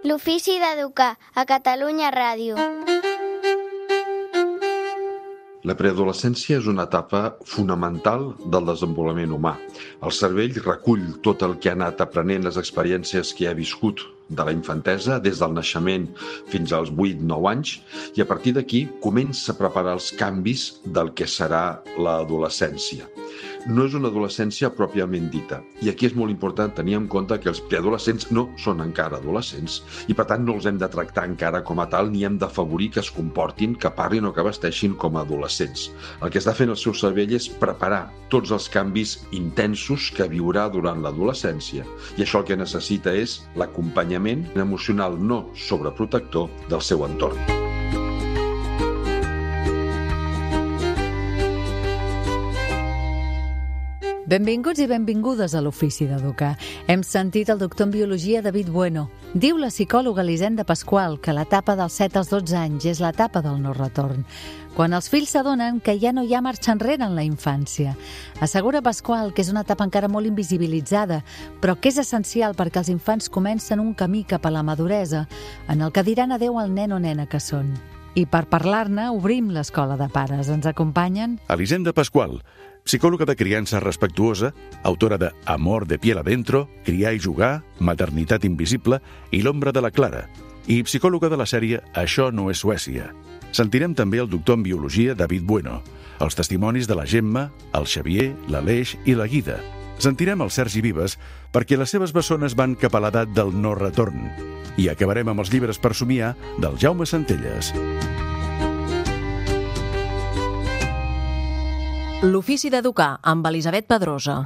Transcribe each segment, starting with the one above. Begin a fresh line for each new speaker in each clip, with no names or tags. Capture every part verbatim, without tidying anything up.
L'ofici d'educar, a Catalunya Ràdio.
La preadolescència és una etapa fonamental del desenvolupament humà. El cervell recull tot el que ha anat aprenent, les experiències que ha viscut de la infantesa, des del naixement fins als vuit nou anys, i a partir d'aquí comença a preparar els canvis del que serà l'adolescència. No és una adolescència pròpiament dita, i aquí és molt important tenir en compte que els preadolescents no són encara adolescents, i per tant no els hem de tractar encara com a tal, ni hem d'afavorir que es comportin, que parlin o que vesteixin com a adolescents. El que està fent el seu cervell és preparar tots els canvis intensos que viurà durant l'adolescència, i això el que necessita és l'acompanyament emocional no sobreprotector del seu entorn.
Benvinguts i benvingudes a l'Ofici d'Educar. Hem sentit el doctor en Biologia David Bueno. Diu la psicòloga Elisenda Pasqual que l'etapa dels set als dotze anys és l'etapa del no retorn, quan els fills s'adonen que ja no hi ha marxa enrere en la infància. Assegura Pasqual que és una etapa encara molt invisibilitzada, però que és essencial perquè els infants comencen un camí cap a la maduresa, en el que diran adeu al nen o nena que són. I per parlar-ne, obrim l'Escola de Pares. Ens acompanyen
Elisenda Pasqual, psicòloga de criança respectuosa, autora de Amor de piel adentro, Criar i jugar, Maternitat invisible i L'ombra de la Clara, i psicòloga de la sèrie Això no és Suècia. Sentirem també el doctor en Biologia David Bueno, els testimonis de la Gemma, el Xavier, l'Aleix i la Guida. Sentirem el Sergi Vives perquè les seves bessones van cap a l'edat del no retorn. I acabarem amb els llibres per somiar del Jaume Centelles.
L'Ofici d'Educar, amb Elisabet Pedrosa.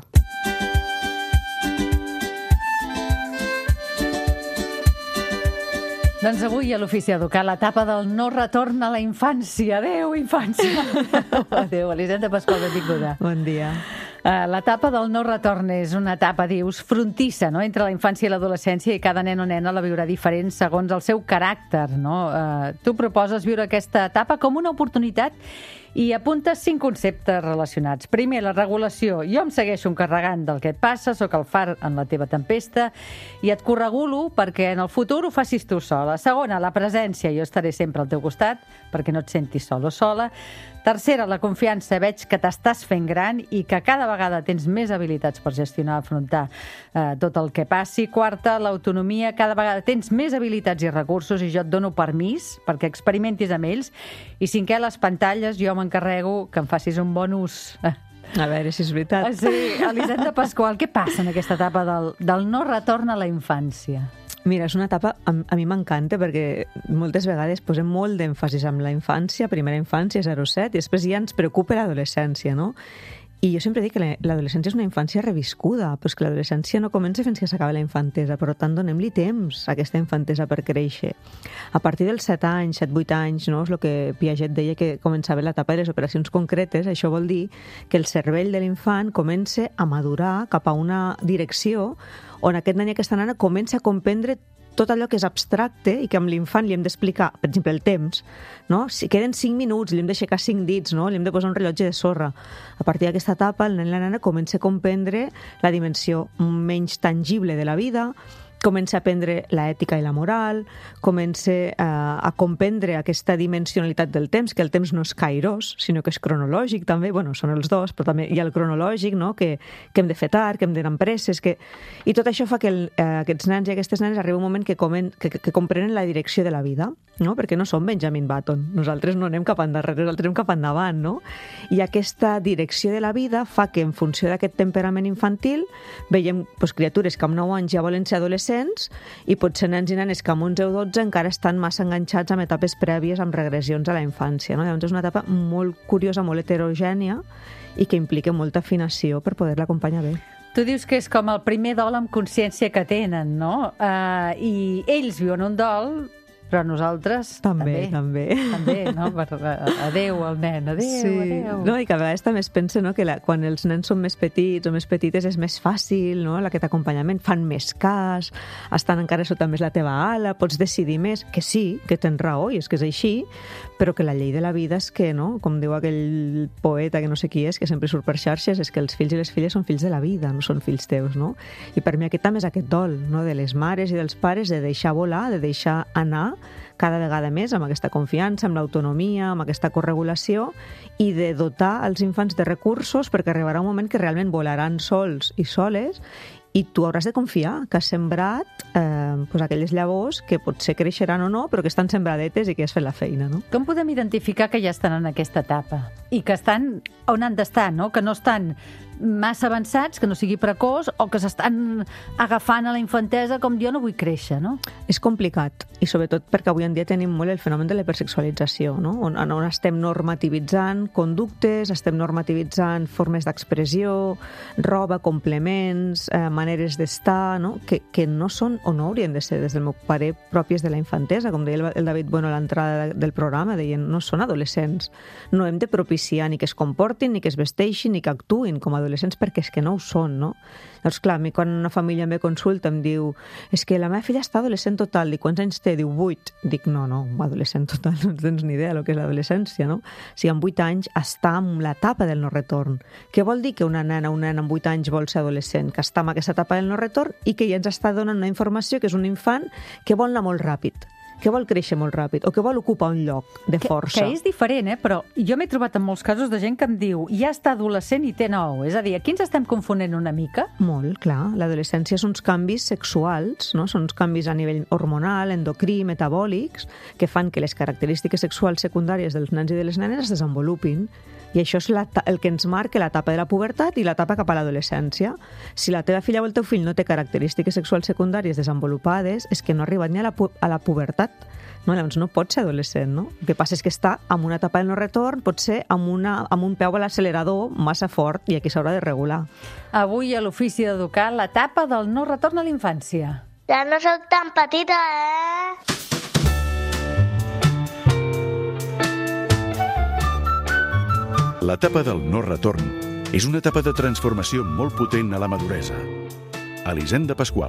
Doncs avui a l'Ofici d'Educar, l'etapa del no retorn a la infància. Adéu, infància! Adéu, Elisenda Pasqual, benvinguda.
Bon dia.
Uh, l'etapa del no retorn és una etapa, dius, frontissa, no?, entre la infància i l'adolescència, i cada nen o nena la viurà diferent segons el seu caràcter, no? Uh, tu proposes viure aquesta etapa com una oportunitat i apuntes cinc conceptes relacionats. Primer, la regulació. Jo em segueixo encarregant del que et passa, sóc el far en la teva tempesta i et corregulo perquè en el futur ho facis tu sola. Segona, la presència. Jo estaré sempre al teu costat perquè no et sentis sol o sola. Tercera, la confiança. Veig que t'estàs fent gran i que cada vegada tens més habilitats per gestionar, afrontar eh, tot el que passi. Quarta, l'autonomia. Cada vegada tens més habilitats i recursos i jo et dono permís perquè experimentis amb ells. I cinquè, les pantalles. Jo m'encarrego que em facis un bon ús.
A veure si és veritat.
Sí, Elisenda Pasqual, què passa en aquesta etapa del, del no retorn a la infància?
Mira, és una etapa, a, a mi m'encanta perquè moltes vegades posem molt d'èmfasis en la infància, primera infància, zero set, i després ja ens preocupa l'adolescència, no? I jo sempre dic que l'adolescència és una infància reviscuda, però és que l'adolescència no comença fins que s'acaba la infantesa, per tant, donem-li temps a aquesta infantesa per créixer. A partir dels set anys, set vuit anys, no? És el que Piaget deia que començava l'etapa de les operacions concretes. Això vol dir que el cervell de l'infant comença a madurar cap a una direcció on aquest nen i aquesta nena comença a comprendre tot allò que és abstracte i que amb l'infant li hem d'explicar, per exemple, el temps, no? Si queden cinc minuts, li hem d'aixecar cinc dits, no? Li hem de posar un rellotge de sorra. A partir d'aquesta etapa, el nen i la nena comença a comprendre la dimensió menys tangible de la vida, comença a aprendre l'ètica i la moral, comença eh, a comprendre aquesta dimensionalitat del temps, que el temps no és cairós, sinó que és cronològic també, bueno, són els dos, però també hi ha el cronològic, no?, que, que hem de fer tard, que hem d'anar amb presses, que... i tot això fa que el, eh, aquests nens i aquestes nenes arriba un moment que, comen, que, que comprenen la direcció de la vida, no?, perquè no som Benjamin Button, nosaltres no anem cap endarrere, nosaltres anem cap endavant, no? I aquesta direcció de la vida fa que en funció d'aquest temperament infantil veiem pues, criatures que amb nou anys ja volen ser adolescents i potser nens i nenes que amb onze o dotze encara estan massa enganxats amb etapes prèvies amb regressions a la infància, no? Llavors és una etapa molt curiosa, molt heterogènia i que implica molta afinació per poder-la acompanyar bé.
Tu dius que és com el primer dol amb consciència que tenen, no? Uh, I ells viuen un dol, però nosaltres
També, també.
També, no? Per, adéu al nen, adéu,
sí.
adéu.
No, i que a vegades també es pensa, no, que la, quan els nens són més petits o més petites és més fàcil, no? Aquest acompanyament, fan més cas, estan encara sota més la teva ala, pots decidir més, que sí, que tens raó, i és que és així, però que la llei de la vida és que, no? Com diu aquell poeta que no sé qui és, que sempre surt per xarxes, és que els fills i les filles són fills de la vida, no són fills teus, no? I per mi aquest també és aquest dol, no? De les mares i dels pares, de deixar volar, de deixar anar cada vegada més amb aquesta confiança, amb l'autonomia, amb aquesta corregulació i de dotar els infants de recursos perquè arribarà un moment que realment volaran sols i soles i tu hauràs de confiar que has sembrat eh, pues aquelles llavors que potser creixeran o no, però que estan sembradetes i que has fet la feina, no?
Com podem identificar que ja estan en aquesta etapa? I que estan on han d'estar, no? Que no estan massa avançats, que no sigui precoç, o que s'estan agafant a la infantesa com jo no vull créixer, no?
És complicat, i sobretot perquè avui en dia tenim molt el fenomen de l'hipersexualització, no? On, on estem normativitzant conductes, estem normativitzant formes d'expressió, roba, complements, eh, maneres d'estar, no? Que, que no són o no haurien de ser, des del meu parer, pròpies de la infantesa. Com deia el David Bueno a l'entrada del programa, deien, no són adolescents. No hem de propiciar ni que es comportin, ni que es vesteixin, ni que actuïn com a adolescents, perquè és que no ho són, no? Llavors, clar, a mi quan una família em ve consulta em diu és que la meva filla està adolescent total. Dic, quants anys té? Diu, vuit. Dic, no, no, adolescent total, no tens ni idea del que és l'adolescència, no? O sigui, amb vuit anys està en l'etapa del no retorn. Què vol dir que una nena o un nen amb vuit anys vol ser adolescent? Que està en aquesta etapa del no retorn i que ja ens està donant una informació que és un infant que vol anar molt ràpid, que vol créixer molt ràpid o que vol ocupar un lloc de força.
Que, que és diferent, eh? Però jo m'he trobat en molts casos de gent que em diu ja està adolescent i té nou. És a dir, aquí ens estem confonent una mica?
Molt, clar. L'adolescència són uns canvis sexuals, no? Són uns canvis a nivell hormonal, endocrí, metabòlics, que fan que les característiques sexuals secundàries dels nens i de les nenes es desenvolupin. I això és la, el que ens marca l'etapa de la pubertat i l'etapa cap a l'adolescència. Si la teva filla o el teu fill no té característiques sexuals secundàries desenvolupades, és que no ha arribat ni a la, pu a la pubertat. No, llavors no pot ser adolescent, no? El que passa és que està en una etapa del no retorn, pot ser amb, una, amb un peu a l'accelerador massa fort i aquí s'haurà de regular.
Avui a l'Ofici d'Educar, l'etapa del no retorn a la infància.
Ja no sóc tan petita, eh?
L'etapa del no retorn és una etapa de transformació molt potent a la maduresa. Elisenda Pasqual.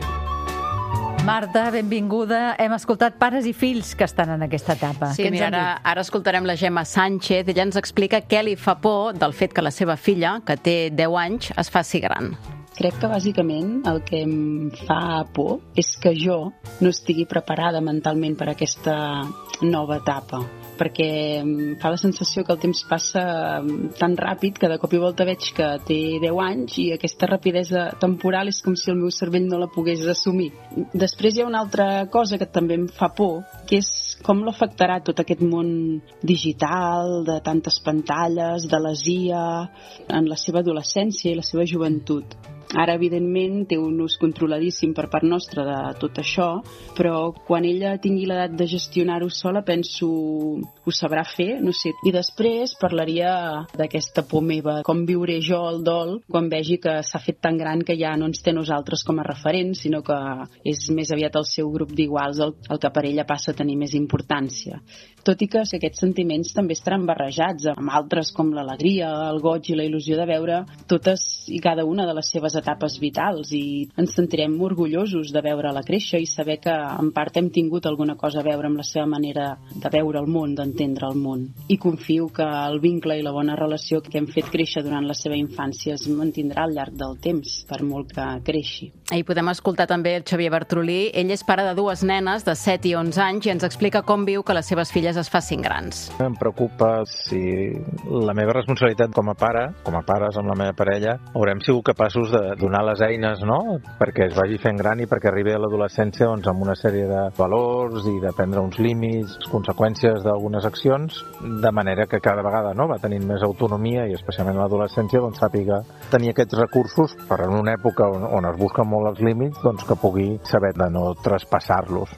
Marta, benvinguda. Hem escoltat pares i fills que estan en aquesta etapa.
Sí, mira, ara, ara escoltarem la Gemma Sánchez. Ella ens explica què li fa por del fet que la seva filla, que té deu anys, es faci gran.
Crec que bàsicament el que em fa por és que jo no estigui preparada mentalment per aquesta nova etapa, perquè em fa la sensació que el temps passa tan ràpid que de cop i volta veig que té deu anys i aquesta rapidesa temporal és com si el meu cervell no la pogués assumir. Després hi ha una altra cosa que també em fa por, que és com l'afectarà tot aquest món digital, de tantes pantalles, de les I A, en la seva adolescència i la seva joventut. Ara, evidentment, té un ús controladíssim per part nostra de tot això, però quan ella tingui l'edat de gestionar-ho sola, penso ho sabrà fer, no sé. I després parlaria d'aquesta por meva, com viuré jo el dol quan vegi que s'ha fet tan gran que ja no ens té nosaltres com a referents, sinó que és més aviat el seu grup d'iguals el, el que per ella passa a tenir més importància. Tot i que aquests sentiments també estaran barrejats amb altres com l'alegria, el goig i la il·lusió de veure totes i cada una de les seves etapes vitals, i ens sentirem orgullosos de veure-la créixer i saber que en part hem tingut alguna cosa a veure amb la seva manera de veure el món, d'entendre el món. I confio que el vincle i la bona relació que hem fet créixer durant la seva infància es mantindrà al llarg del temps, per molt que creixi.
I podem escoltar també el Xavier Bartrolí. Ell és pare de dues nenes de set i onze anys i ens explica com viu que les seves filles es facin grans.
Em preocupa si la meva responsabilitat com a pare, com a pares amb la meva parella, haurem sigut capaços de donar les eines, no?, perquè es vagi fent gran i perquè arribi a l'adolescència doncs, amb una sèrie de valors i de prendre uns límits, conseqüències d'algunes accions, de manera que cada vegada no, va tenint més autonomia i especialment a l'adolescència doncs, sàpiga tenir aquests recursos per en una època on, on es busquen molt els límits, doncs, que pugui saber de no traspassar-los, no?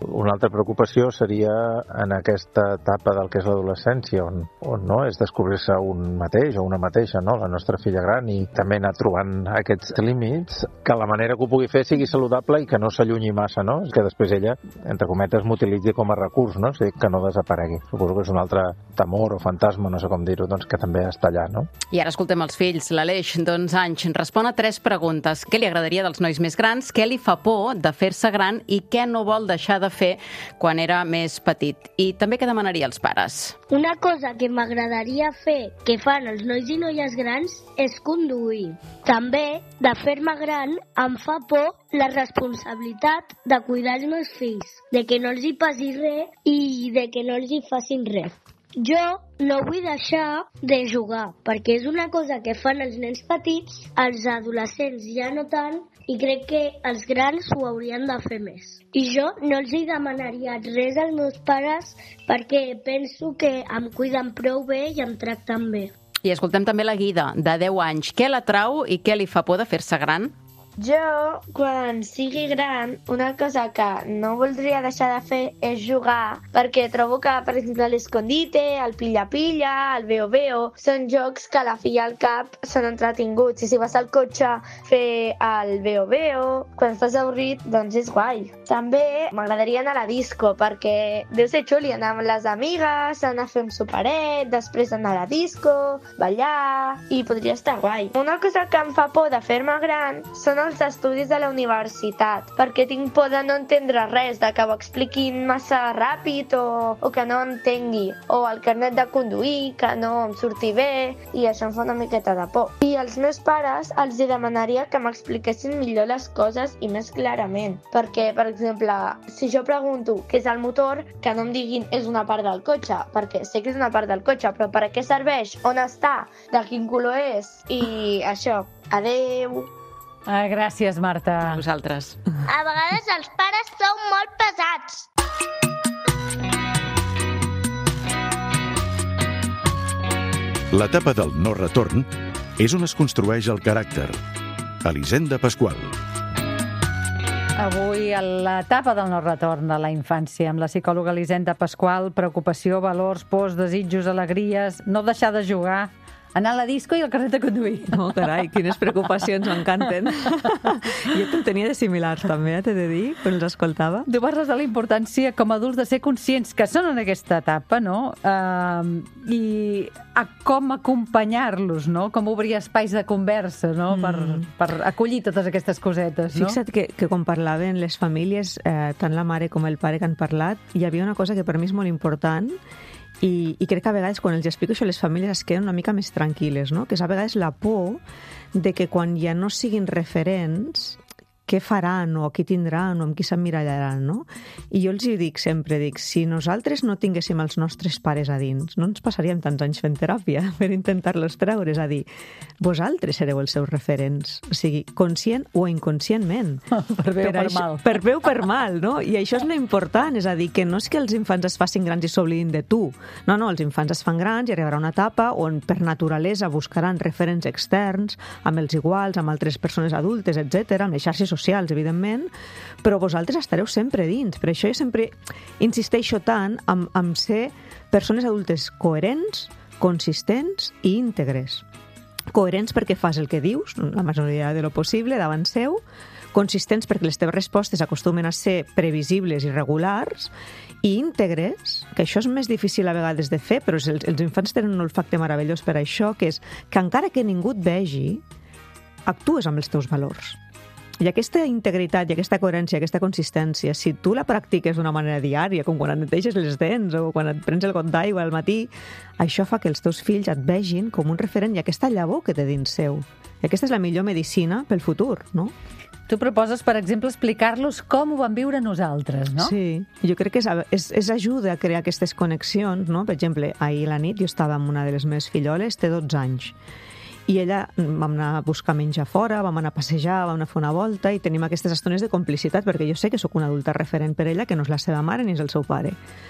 Una altra preocupació seria en aquesta etapa del que és l'adolescència, on, on no és descobrir-se un mateix o una mateixa, no? La nostra filla gran, i també anar trobant aquests límits, que la manera que ho pugui fer sigui saludable i que no s'allunyi massa, no? Que després ella, entre cometes, m'utilitzi com a recurs, no? O sigui, que no desaparegui. Suposo que és un altre temor o fantasma, no sé com dir-ho, doncs que també està allà, no?
I ara escoltem els fills. L'Aleix, d'onze anys, respon a tres preguntes. Què li agradaria dels nois més grans? Què li fa por de fer-se gran? I què no vol deixar de fer quan era més petit? I també què demanaria als pares?
Una cosa que m'agradaria fer que fan els nois i noies grans és conduir. També, de fer-me gran, em fa por la responsabilitat de cuidar els meus fills, de que no els hi passi res i de que no els hi facin res. Jo no vull deixar de jugar, perquè és una cosa que fan els nens petits, els adolescents ja no tant, i crec que els grans ho haurien de fer més. I jo no els hi demanaria res als meus pares perquè penso que em cuiden prou bé i em tracten bé.
I escoltem també la Guida, de deu anys. Què l'atrau i què li fa por de fer-se gran?
Jo, quan sigui gran, una cosa que no voldria deixar de fer és jugar, perquè trobo que, per exemple, l'escondite, el pilla-pilla, el veo-veo, són jocs que a la fi i al cap són entretinguts. I si vas al cotxe a fer el veo-veo, quan estàs avorrit, doncs és guai. També m'agradaria anar a la disco, perquè deu ser xuli anar amb les amigues, anar a fer un superet, després anar a la disco, ballar, i podria estar guai. Una cosa que em fa por de fer-me gran són els estudis de la universitat, perquè tinc por de no entendre res, de que ho expliquin massa ràpid o, o que no entengui, o el carnet de conduir, que no em surti bé, i això em fa una miqueta de por. I als meus pares els demanaria que m'expliquessin millor les coses i més clarament, perquè, per exemple, si jo pregunto què és el motor, que no em diguin és una part del cotxe, perquè sé que és una part del cotxe, però per a què serveix, on està, de quin color és, i això. Adeu!
Ah, gràcies, Marta.
A vosaltres.
A vegades els pares són molt pesats.
L'etapa del no retorn és on es construeix el caràcter. Elisenda Pasqual.
Avui, a l'etapa del no retorn a la infància, amb la psicòloga Elisenda Pasqual, preocupació, valors, pors, desitjos, alegries, no deixar de jugar, anar a la disco i el carnet de conduir.
Oh, carai, quines preocupacions, m'encanten. Jo te'n tenia de similars, també, t'he de dir, quan els escoltava.
Tu parles de la importància com a adults de ser conscients que són en aquesta etapa, no? Uh, I a com acompanyar-los, no? Com obrir espais de conversa, no? Mm. Per, per acollir totes aquestes cosetes, no?
Fixa't que, que quan parlaven les famílies, eh, tant la mare com el pare que han parlat, hi havia una cosa que per mi és molt important. I, I crec que a vegades quan els explico això a les famílies es queden una mica més tranquil·les, no? Que és a vegades la por de que quan ja no siguin referents, què faran o qui tindran o amb qui s'emmirallaran, no? I jo els hi dic sempre, dic, si nosaltres no tinguéssim els nostres pares a dins, no ens passaríem tants anys fent teràpia per intentar-los treure, és a dir, vosaltres sereu els seus referents, o sigui, conscient o inconscientment.
Per bé o per
això,
mal.
Per bé o per mal, no? I això és lo important, és a dir, que no és que els infants es facin grans i s'oblidin de tu. No, no, els infants es fan grans i arribarà una etapa on per naturalesa buscaran referents externs, amb els iguals, amb altres persones adultes, etcètera, amb les xarxes socials, evidentment, però vosaltres estareu sempre dins. Per això jo sempre insisteixo tant en, en ser persones adultes coherents, consistents i íntegres. Coherents perquè fas el que dius, la majoria de lo possible, davant seu, consistents perquè les teves respostes acostumen a ser previsibles i regulars, i íntegres, que això és més difícil a vegades de fer, però els, els infants tenen un olfacte meravellós per això, que és que encara que ningú et vegi, actues amb els teus valors. I aquesta integritat i aquesta coherència, aquesta consistència, si tu la practiques d'una manera diària, com quan et neteges les dents o quan et prens el got d'aigua al matí, això fa que els teus fills et vegin com un referent i aquesta llavor que té dins seu. I aquesta és la millor medicina pel futur, no?
Tu proposes, per exemple, explicar-los com ho vam viure nosaltres, no?
Sí, jo crec que és, és, és ajuda a crear aquestes connexions, no? Per exemple, ahir a la nit jo estava amb una de les meves filloles, té dotze anys, i ella vam anar a buscar menjar fora, vam anar a passejar, vam anar a fer una volta i tenim aquestes estones de complicitat perquè jo sé que sóc una adulta referent per ella, que no és la seva mare ni és el seu pare.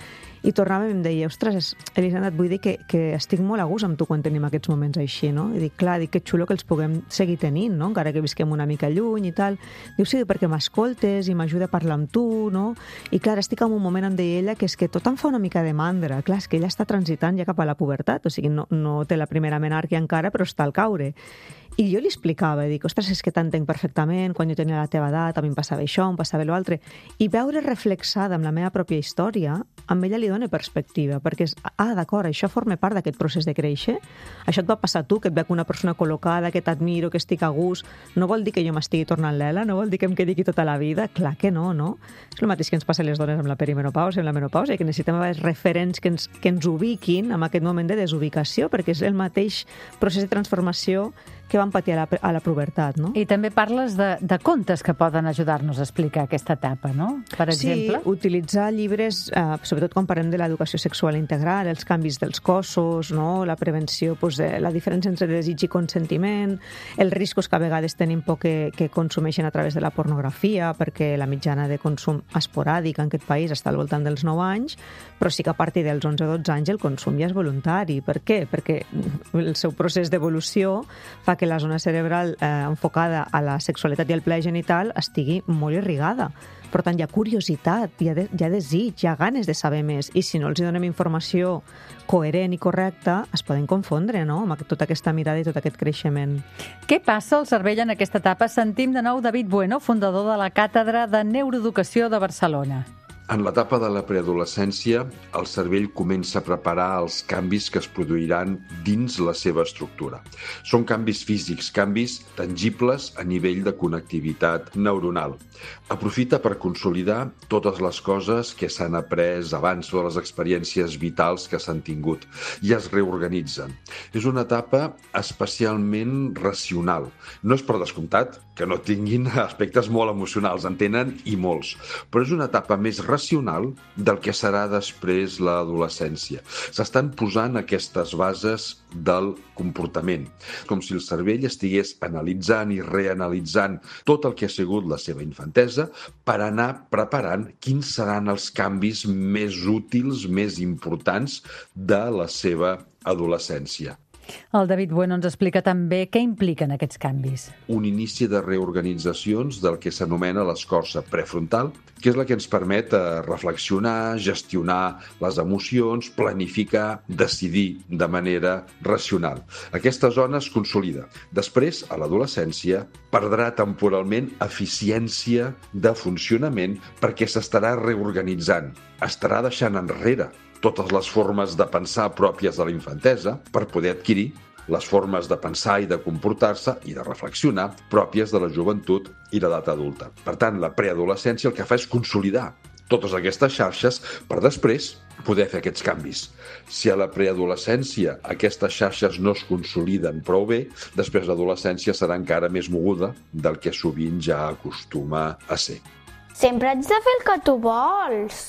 I tornava i em deia, ostres, Elisenda, et vull dir que, que estic molt a gust amb tu quan tenim aquests moments així, no? I dic, clar, dic que xulo que els puguem seguir tenint, no? Encara que visquem una mica lluny i tal. Diu, sí, perquè m'escoltes i m'ajuda a parlar amb tu, no? I clar, estic en un moment, em deia ella, que és que tot em fa una mica de mandra. Clar, és que ella està transitant ja cap a la pubertat, o sigui, no, no té la primera menàrquia encara, però està al caure. I jo li explicava, dic, ostres, és que t'entenc perfectament, quan jo tenia la teva edat, a mi em passava això, em passava l'altre. I veure reflexada amb la meva pròpia història, amb ella li dona perspectiva, perquè és, ah, d'acord, això forma part d'aquest procés de créixer, això et va passar a tu, que et veig una persona col·locada, que t'admiro, que estic a gust, no vol dir que jo m'estigui tornant lela, no vol dir que em quedi aquí tota la vida, clar que no, no? És el mateix que ens passa a les dones amb la perimenopausa i amb la menopausa, que necessitem referents que ens, que ens ubiquin en aquest moment de desubicació, perquè és el mateix procés de transformació que van patir a la, a la pubertat, no?
I també parles de, de contes que poden ajudar-nos a explicar aquesta etapa, no? Per exemple?
Sí, utilitzar llibres, eh, sobretot quan parlem de l'educació sexual integral, els canvis dels cossos, no? La prevenció, doncs, de la diferència entre desig i consentiment, els riscos que a vegades tenim por que, que consumeixen a través de la pornografia, perquè la mitjana de consum esporàdic en aquest país està al voltant dels nou anys, però sí que a partir dels onze o dotze anys el consum ja és voluntari. Per què? Perquè el seu procés d'evolució fa que la zona cerebral eh, enfocada a la sexualitat i al plaer genital estigui molt irrigada. Per tant, hi ha curiositat, hi ha, de, hi ha desig, hi ha ganes de saber més. I si no els donem informació coherent i correcta, es poden confondre, no?, amb tota aquesta mirada i tot aquest creixement.
Què passa al cervell en aquesta etapa? Sentim de nou David Bueno, fundador de la Càtedra de Neuroeducació de Barcelona.
En l'etapa de la preadolescència, el cervell comença a preparar els canvis que es produiran dins la seva estructura. Són canvis físics, canvis tangibles a nivell de connectivitat neuronal. Aprofita per consolidar totes les coses que s'han après abans, totes les experiències vitals que s'han tingut, i es reorganitzen. És una etapa especialment racional. No és per descomptat que no tinguin aspectes molt emocionals, en tenen i molts, però és una etapa més racional del que serà després l'adolescència. S'estan posant aquestes bases del comportament, com si el cervell estigués analitzant i reanalitzant tot el que ha sigut la seva infantesa per anar preparant quins seran els canvis més útils, més importants de la seva adolescència.
El David Bueno ens explica també què impliquen aquests canvis.
Un inici de reorganitzacions del que s'anomena l'escorça prefrontal, que és la que ens permet reflexionar, gestionar les emocions, planificar, decidir de manera racional. Aquesta zona es consolida. Després, a l'adolescència, perdrà temporalment eficiència de funcionament perquè s'estarà reorganitzant, estarà deixant enrere totes les formes de pensar pròpies de la infantesa per poder adquirir les formes de pensar i de comportar-se i de reflexionar pròpies de la joventut i l'edat adulta. Per tant, la preadolescència el que fa és consolidar totes aquestes xarxes per després poder fer aquests canvis. Si a la preadolescència aquestes xarxes no es consoliden prou bé, després l'adolescència serà encara més moguda del que sovint ja acostuma a ser.
Sempre haig de fer el que tu vols.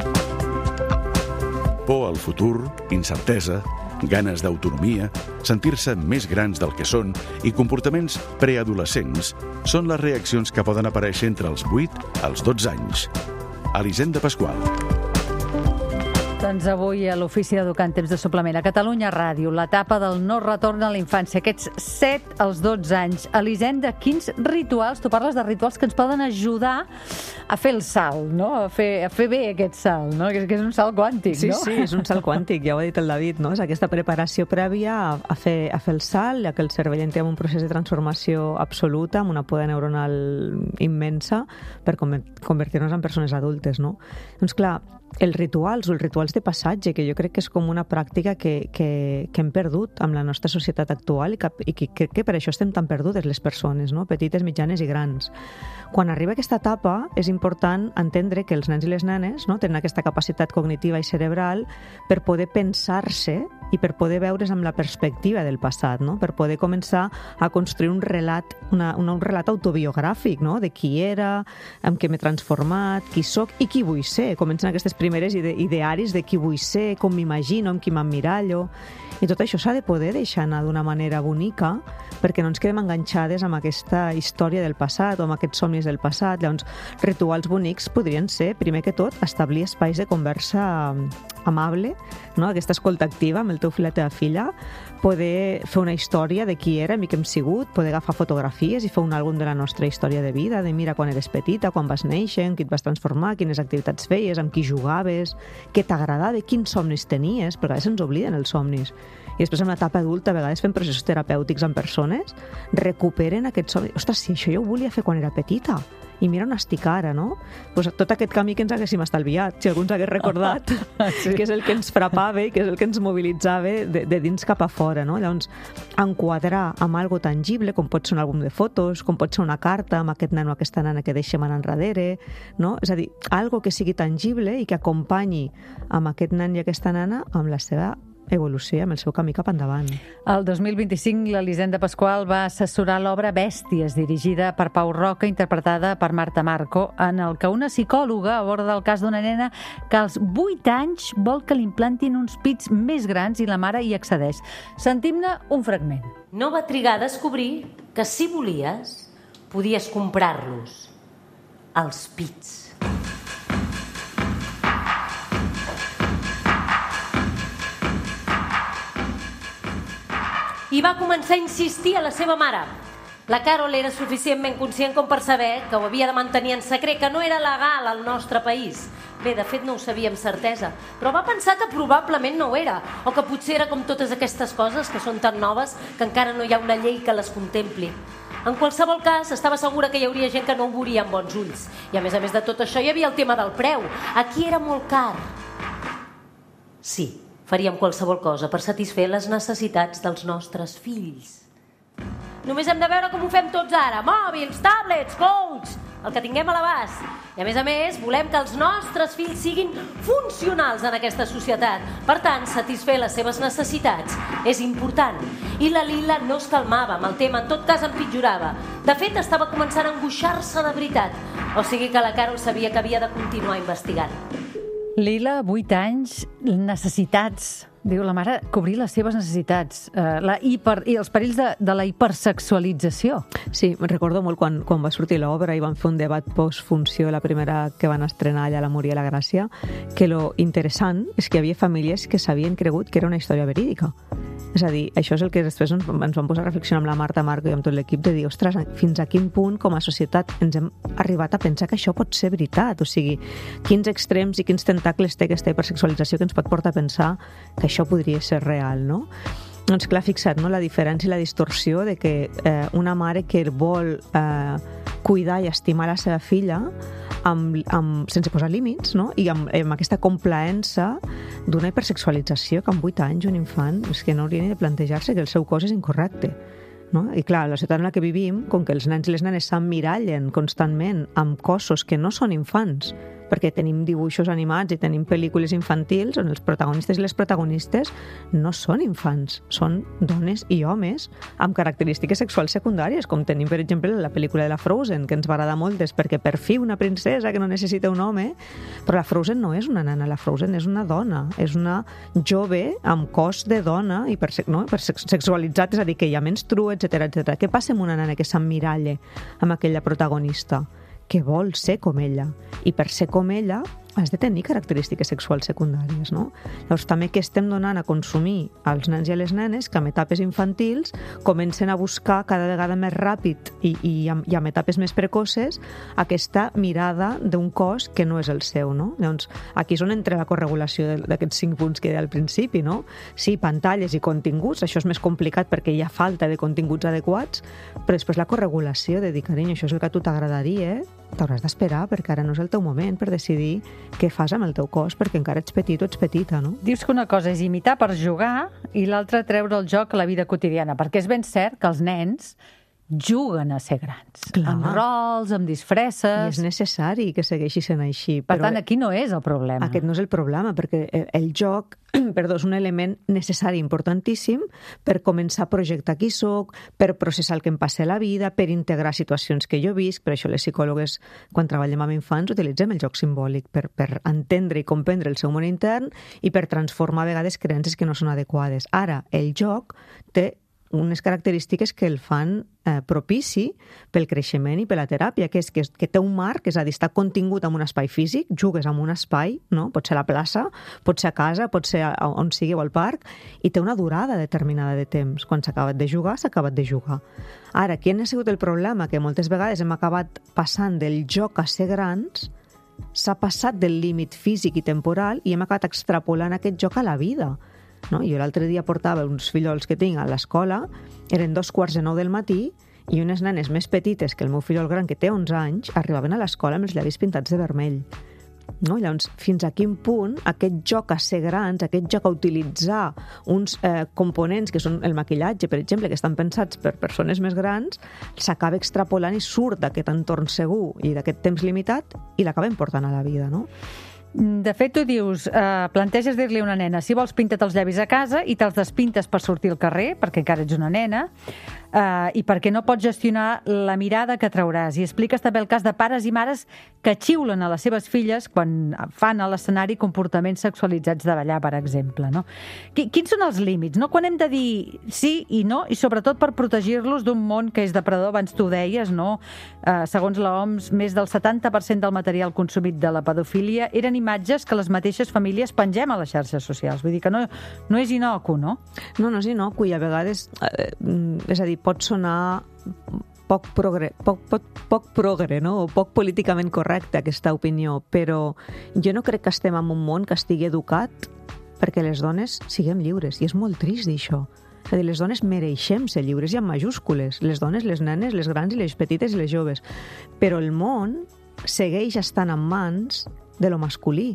Por al futur, incertesa, ganes d'autonomia, sentir-se més grans del que són i comportaments preadolescents són les reaccions que poden aparèixer entre els vuit als dotze anys. Elisenda Pasqual.
Doncs avui a l'Ofici d'Educar en temps de suplement a Catalunya Ràdio, l'etapa del no retorn a la infància, aquests set als dotze anys. Elisenda, quins rituals, tu parles de rituals que ens poden ajudar a fer el salt, no? A fer, a fer bé aquest salt, no? Que és, que és un salt quàntic,
sí,
no?
Sí, sí, és un salt quàntic, ja ho ha dit el David, no? És aquesta preparació prèvia a, a, fer, a fer el salt, ja que el cervell entri en un procés de transformació absoluta, amb una poda neuronal immensa, per convertir-nos en persones adultes, no? Doncs clar, els rituals o els rituals de passatge, que jo crec que és com una pràctica que, que, que hem perdut amb la nostra societat actual i que, i que crec que per això estem tan perdudes les persones, no? Petites, mitjanes i grans. Quan arriba aquesta etapa és important entendre que els nens i les nenes, no, tenen aquesta capacitat cognitiva i cerebral per poder pensar-se i per poder veure's amb la perspectiva del passat, no? Per poder començar a construir un relat, una, una, un relat autobiogràfic, no? De qui era, amb què m'he transformat, qui sóc i qui vull ser. Comencen aquestes primeres ide idearis de qui vull ser, com m'imagino, amb qui m'emmirallo. I tot això s'ha de poder deixar anar d'una manera bonica perquè no ens quedem enganxades amb aquesta història del passat o amb aquests somnis del passat. Llavors, rituals bonics podrien ser, primer que tot, establir espais de conversa amable, no? Aquesta escolta activa amb el teu fill i la teva filla, poder fer una història de qui érem i què hem sigut, poder agafar fotografies i fer un àlbum de la nostra història de vida, de mira quan eres petita, quan vas néixer, en qui et vas transformar, quines activitats feies, amb qui jugaves, què t'agradava, quins somnis tenies, perquè a vegades ens obliden els somnis. I després en l'etapa adulta, a vegades fent processos terapèutics amb persones, recuperen aquests somnis. Ostres, si això jo ho volia fer quan era petita, i mira on estic ara, no? Pues tot aquest camí que ens haguéssim estalviat, si algú ens hagués recordat, sí. Que és el que ens frapava i que és el que ens mobilitzava de, de dins cap a fora, no? Llavors, enquadrar amb algo tangible, com pot ser un àlbum de fotos, com pot ser una carta amb aquest nen o aquesta nana que deixem anar enrere, no? És a dir, algo que sigui tangible i que acompanyi amb aquest nen i aquesta nana amb la seva evolució, amb el seu camí cap endavant.
El dos mil vint-i-cinc, l'Elisenda Pasqual va assessorar l'obra Bèsties, dirigida per Pau Roca, interpretada per Marta Marco, en el que una psicòloga aborda el cas d'una nena que als vuit anys vol que li implantin uns pits més grans i la mare hi accedeix. Sentim-ne un fragment.
No va trigar a descobrir que si volies, podies comprar-los, els pits. I va començar a insistir a la seva mare. La Carol era suficientment conscient com per saber que ho havia de mantenir en secret, que no era legal al nostre país. Bé, de fet no ho sabia amb certesa, però va pensar que probablement no ho era, o que potser era com totes aquestes coses que són tan noves que encara no hi ha una llei que les contempli. En qualsevol cas, estava segura que hi hauria gent que no ho veuria amb bons ulls. I a més a més de tot això hi havia el tema del preu. Aquí era molt car. Sí, faríem qualsevol cosa per satisfer les necessitats dels nostres fills. Només hem de veure com ho fem tots ara. Mòbils, tablets, coach, el que tinguem a l'abast. I a més a més, volem que els nostres fills siguin funcionals en aquesta societat. Per tant, satisfer les seves necessitats és important. I la Lila no es calmava amb el tema, en tot cas empitjorava. De fet, estava començant a angoixar-se de veritat. O sigui que la Carol sabia que havia de continuar investigant.
Lila, vuit anys, necessitats, diu la mare, cobrir les seves necessitats, uh, la hiper, i els perills de, de la hipersexualització.
Sí, me'n recordo molt quan, quan va sortir l'obra i van fer un debat postfunció, la primera que van estrenar allà a la Múria i la Gràcia, que lo interessant és que hi havia famílies que s'havien cregut que era una història verídica. És a dir, això és el que després ens, ens vam posar a reflexionar amb la Marta Marco i amb tot l'equip de dir, ostres, fins a quin punt com a societat ens hem arribat a pensar que això pot ser veritat? O sigui, quins extrems i quins tentacles té aquesta hipersexualització que ens pot portar a pensar que això podria ser real, no? Doncs clar, fixa't, no? La diferència i la distorsió de que eh, una mare que vol eh, cuidar i estimar la seva filla amb, amb, sense posar límits, no? I amb, amb aquesta complaença d'una hipersexualització que amb vuit anys un infant és que no hauria ni de plantejar-se que el seu cos és incorrecte. No? I clar, la societat en la que vivim, com que els nens i les nenes s'emmirallen constantment amb cossos que no són infants, perquè tenim dibuixos animats i tenim pel·lícules infantils on els protagonistes i les protagonistes no són infants, són dones i homes amb característiques sexuals secundàries, com tenim, per exemple, la pel·lícula de la Frozen, que ens va agradar molt, és perquè per fi una princesa que no necessita un home, però la Frozen no és una nana, la Frozen és una dona, és una jove amb cos de dona i per, no? per sexualitzat, és a dir, que hi ha menstrua, etcètera, etcètera. Què passa amb una nana que s'emmiralla amb aquella protagonista? Que vol ser com ella. I per ser com ella has de tenir característiques sexuals secundàries, no? Llavors, també que estem donant a consumir als nens i a les nenes que amb etapes infantils comencen a buscar cada vegada més ràpid i, i, amb, i amb etapes més precoces aquesta mirada d'un cos que no és el seu, no? Llavors, aquí és on entra la corregulació d'aquests cinc punts que deia al principi, no? Sí, pantalles i continguts, això és més complicat perquè hi ha falta de continguts adequats, però després la corregulació de dir, carinyo, això és el que a tu t'agradaria, t'hauràs d'esperar perquè ara no és el teu moment per decidir què fas amb el teu cos, perquè encara ets petit o ets petita, no?
Dius que una cosa és imitar per jugar i l'altra treure el joc a la vida quotidiana, perquè és ben cert que els nens juguen a ser grans.
Clar.
Amb rols, amb disfresses...
I és necessari que segueixi sent així.
Per tant, aquí no és el problema.
Aquest no és el problema, perquè el, el joc perdó, és un element necessari, importantíssim, per començar a projectar qui soc, per processar el que em passa a la vida, per integrar situacions que jo visc. Per això les psicòlogues, quan treballem amb infants, utilitzem el joc simbòlic per, per entendre i comprendre el seu món intern i per transformar a vegades creences que no són adequades. Ara, el joc té unes característiques que el fan eh, propici pel creixement i per la teràpia, que és que, que té un marc, és a dir, està contingut en un espai físic, jugues en un espai, no? Pot ser a la plaça, pot ser a casa, pot ser a, on sigui o al parc, i té una durada determinada de temps. Quan s'ha acabat de jugar, s'ha acabat de jugar. Ara, quin ha sigut el problema? Que moltes vegades hem acabat passant del joc a ser grans, s'ha passat del límit físic i temporal i hem acabat extrapolant aquest joc a la vida. No? Jo l'altre dia portava uns fillols que tinc a l'escola, eren dos quarts de nou del matí i unes nenes més petites que el meu fill gran, que té onze anys, arribaven a l'escola amb els llavis pintats de vermell. No? Llavors, fins a quin punt aquest joc a ser grans, aquest joc a utilitzar uns eh, components que són el maquillatge, per exemple, que estan pensats per persones més grans, s'acaba extrapolant i surt d'aquest entorn segur i d'aquest temps limitat i l'acabem portant a la vida, no?
De fet, tu dius, eh, planteges dir-li a una nena, si vols pinta't els llavis a casa i te'ls despintes per sortir al carrer, perquè encara ets una nena, eh, i perquè no pots gestionar la mirada que trauràs. I expliques també el cas de pares i mares que xiulen a les seves filles quan fan a l'escenari comportaments sexualitzats de ballar, per exemple. No? Quins són els límits? No? Quan hem de dir sí i no, i sobretot per protegir-los d'un món que és depredador, abans tu deies, no? Eh, segons l'O M S, més del setanta per cent del material consumit de la pedofília eren imatges que les mateixes famílies pengem a les xarxes socials. Vull dir que no, no és inocu, no?
No, no és inocu i a vegades, eh, és a dir, pot sonar poc progre, poc, poc, poc progre, no? O poc políticament correcte aquesta opinió, però jo no crec que estem en un món que estigui educat perquè les dones siguem lliures, i és molt trist dir això. És a dir, les dones mereixem ser lliures i amb majúscules, les dones, les nenes, les grans i les petites i les joves, però el món segueix estant en mans de lo masculí.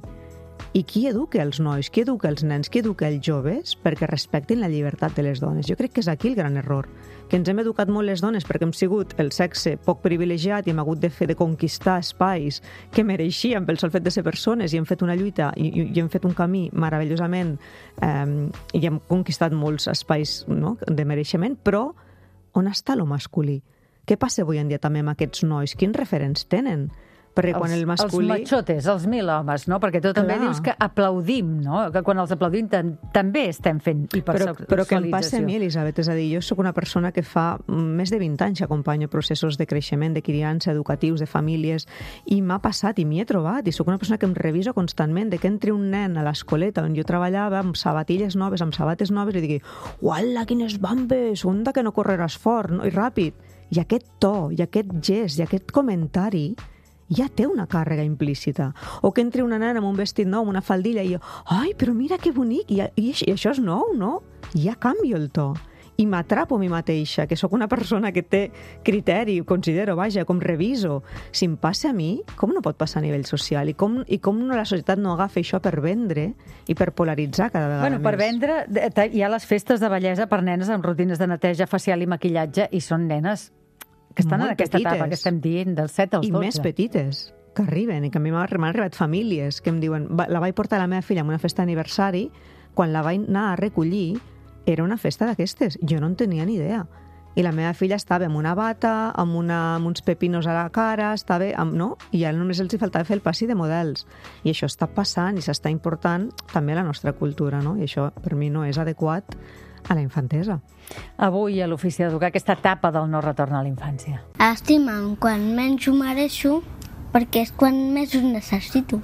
I qui educa els nois, qui educa els nens, qui educa els joves perquè respectin la llibertat de les dones? Jo crec que és aquí el gran error, que ens hem educat molt les dones perquè hem sigut el sexe poc privilegiat i hem hagut de fer de conquistar espais que mereixíem pel sol fet de ser persones i hem fet una lluita i, i, i hem fet un camí meravellosament eh, i hem conquistat molts espais, no?, de mereixement, però on està lo masculí? Què passa avui en dia també amb aquests nois? Quins referents tenen? Perquè quan
els,
el masculí...
Els machotes, els mil homes, no? Perquè tu també
Clar.
dius que aplaudim, no? Que quan els aplaudim tam també estem fent hipersexualització.
Però, però què em passa a mi, Elisabet? És a dir, jo sóc una persona que fa més de vint anys que acompanyo processos de creixement, de criança, educatius, de famílies, i m'ha passat i m'hi he trobat, i sóc una persona que em reviso constantment, de que entri un nen a l'escoleta on jo treballava amb sabatilles noves, amb sabates noves, i digui, uala, quines bambes, onda que no correràs fort, no? I ràpid. I aquest to, i aquest gest, i aquest comentari ja té una càrrega implícita. O que entri una nena amb un vestit nou, amb una faldilla, i jo, ai, però mira que bonic, i, i, i això és nou, no? Ja canvio el to. I m'atrapo a mi mateixa, que sóc una persona que té criteri, considero, vaja, com reviso. Si em passa a mi, com no pot passar a nivell social? I com, i com la societat no agafa això per vendre i per polaritzar cada vegada
bueno,
més?
Per vendre, hi ha les festes de bellesa per nenes amb rutines de neteja facial i maquillatge, i són nenes que estan
Molt
en aquesta
petites.
etapa que estem dient, dels set als
I
dotze.
més petites, que arriben, i que a mi m'han arribat famílies que em diuen, va, la vaig portar a la meva filla en una festa d'aniversari, quan la vaig anar a recollir, era una festa d'aquestes, jo no en tenia ni idea. I la meva filla estava amb una bata, amb, una, amb uns pepinos a la cara, estava amb, no? I ja només els hi faltava fer el passi de models. I això està passant i s'està important també a la nostra cultura, no? I això per mi no és adequat a la infantesa.
Avui a l'Ofici d'Educar, aquesta etapa del no retorn a la infància.
Estima'm quan menys ho mereixo perquè és quan més ho necessito.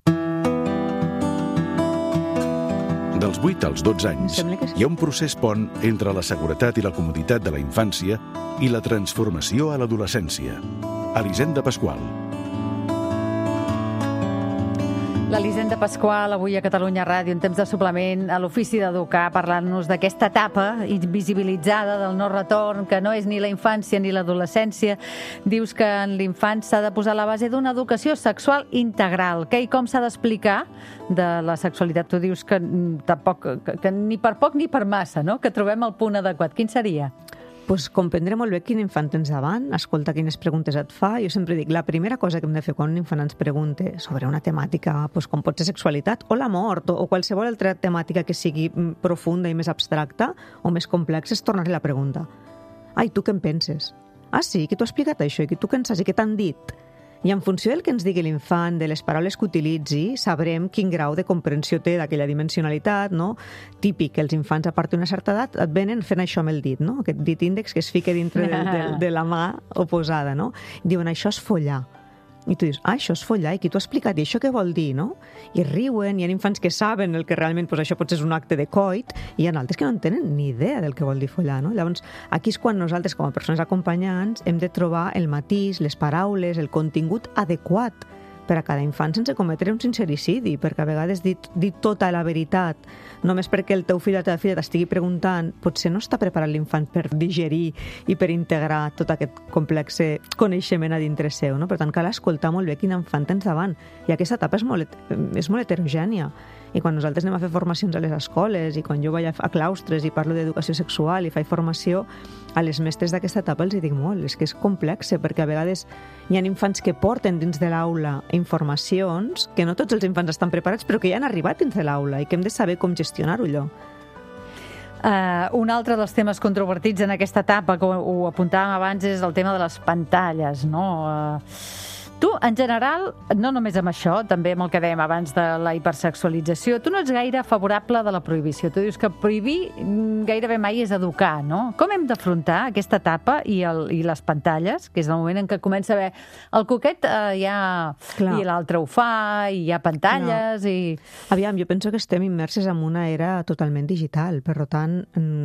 Dels vuit als dotze anys, hi ha un procés pont entre la seguretat i la comoditat de la infància i la transformació a l'adolescència. Elisenda Pasqual.
L'Elisenda Pasqual, avui a Catalunya Ràdio, en temps de suplement, a l'Ofici d'Educar, parlant-nos d'aquesta etapa invisibilitzada del no retorn, que no és ni la infància ni l'adolescència. Dius que en l'infant s'ha de posar la base d'una educació sexual integral. Què i com s'ha d'explicar de la sexualitat? Tu dius que, tampoc, que, que ni per poc ni per massa, no? Que trobem el punt adequat. Quin seria?
pues, comprendre molt bé quin infant tens davant, escolta quines preguntes et fa. Jo sempre dic, la primera cosa que hem de fer quan un infant ens pregunte sobre una temàtica, pues, com pot ser sexualitat o la mort, o, o qualsevol altra temàtica que sigui profunda i més abstracta o més complexa, és tornar-li la pregunta. Ai, tu què en penses? Ah, sí? Qui t'ho ha explicat això? I tu què en saps? I què t'han dit? I en funció del que ens digui l'infant, de les paraules que utilitzi, sabrem quin grau de comprensió té d'aquella dimensionalitat, no? Típic, els infants a partir d'una certa edat et venen fent això amb el dit, no? Aquest dit índex que es fica dintre de, de, de la mà oposada, no? Diuen, això és follar. I tu dius, ah, això és follar, i qui t'ho ha explicat? I això què vol dir, no? I riuen, hi ha infants que saben el que realment pues, això pot ser un acte de coit, i hi ha altres que no en tenen ni idea del que vol dir follar, no? Llavors, aquí és quan nosaltres, com a persones acompanyants, hem de trobar el matís, les paraules, el contingut adequat per a cada infant sense cometre un sincericidi, perquè a vegades dir, dir tota la veritat només perquè el teu fill o la teva filla t'estigui preguntant, potser no està preparat l'infant per digerir i per integrar tot aquest complex coneixement a dintre seu, no? Per tant, cal escoltar molt bé quin infant tens davant. I aquesta etapa és molt, és molt heterogènia. I quan nosaltres anem a fer formacions a les escoles i quan jo vaig a claustres i parlo d'educació sexual i faig formació, a les mestres d'aquesta etapa els hi dic molt, és que és complex, perquè a vegades hi ha infants que porten dins de l'aula informacions que no tots els infants estan preparats, però que ja han arribat dins de l'aula i que hem de saber com gestionar-ho allò.
Uh, un altre dels temes controvertits en aquesta etapa, com ho apuntàvem abans, és el tema de les pantalles, no? Uh, tu, en general, no només amb això, també amb el que dèiem abans de la hipersexualització, tu no ets gaire favorable de la prohibició. Tu dius que prohibir gairebé mai és educar, no? Com hem d'afrontar aquesta etapa i, el, i les pantalles, que és el moment en què comença a haver el coquet, eh, ja, i l'altre ho fa, i hi ha pantalles, no. i...
Aviam, jo penso que estem immerses en una era totalment digital, per tant,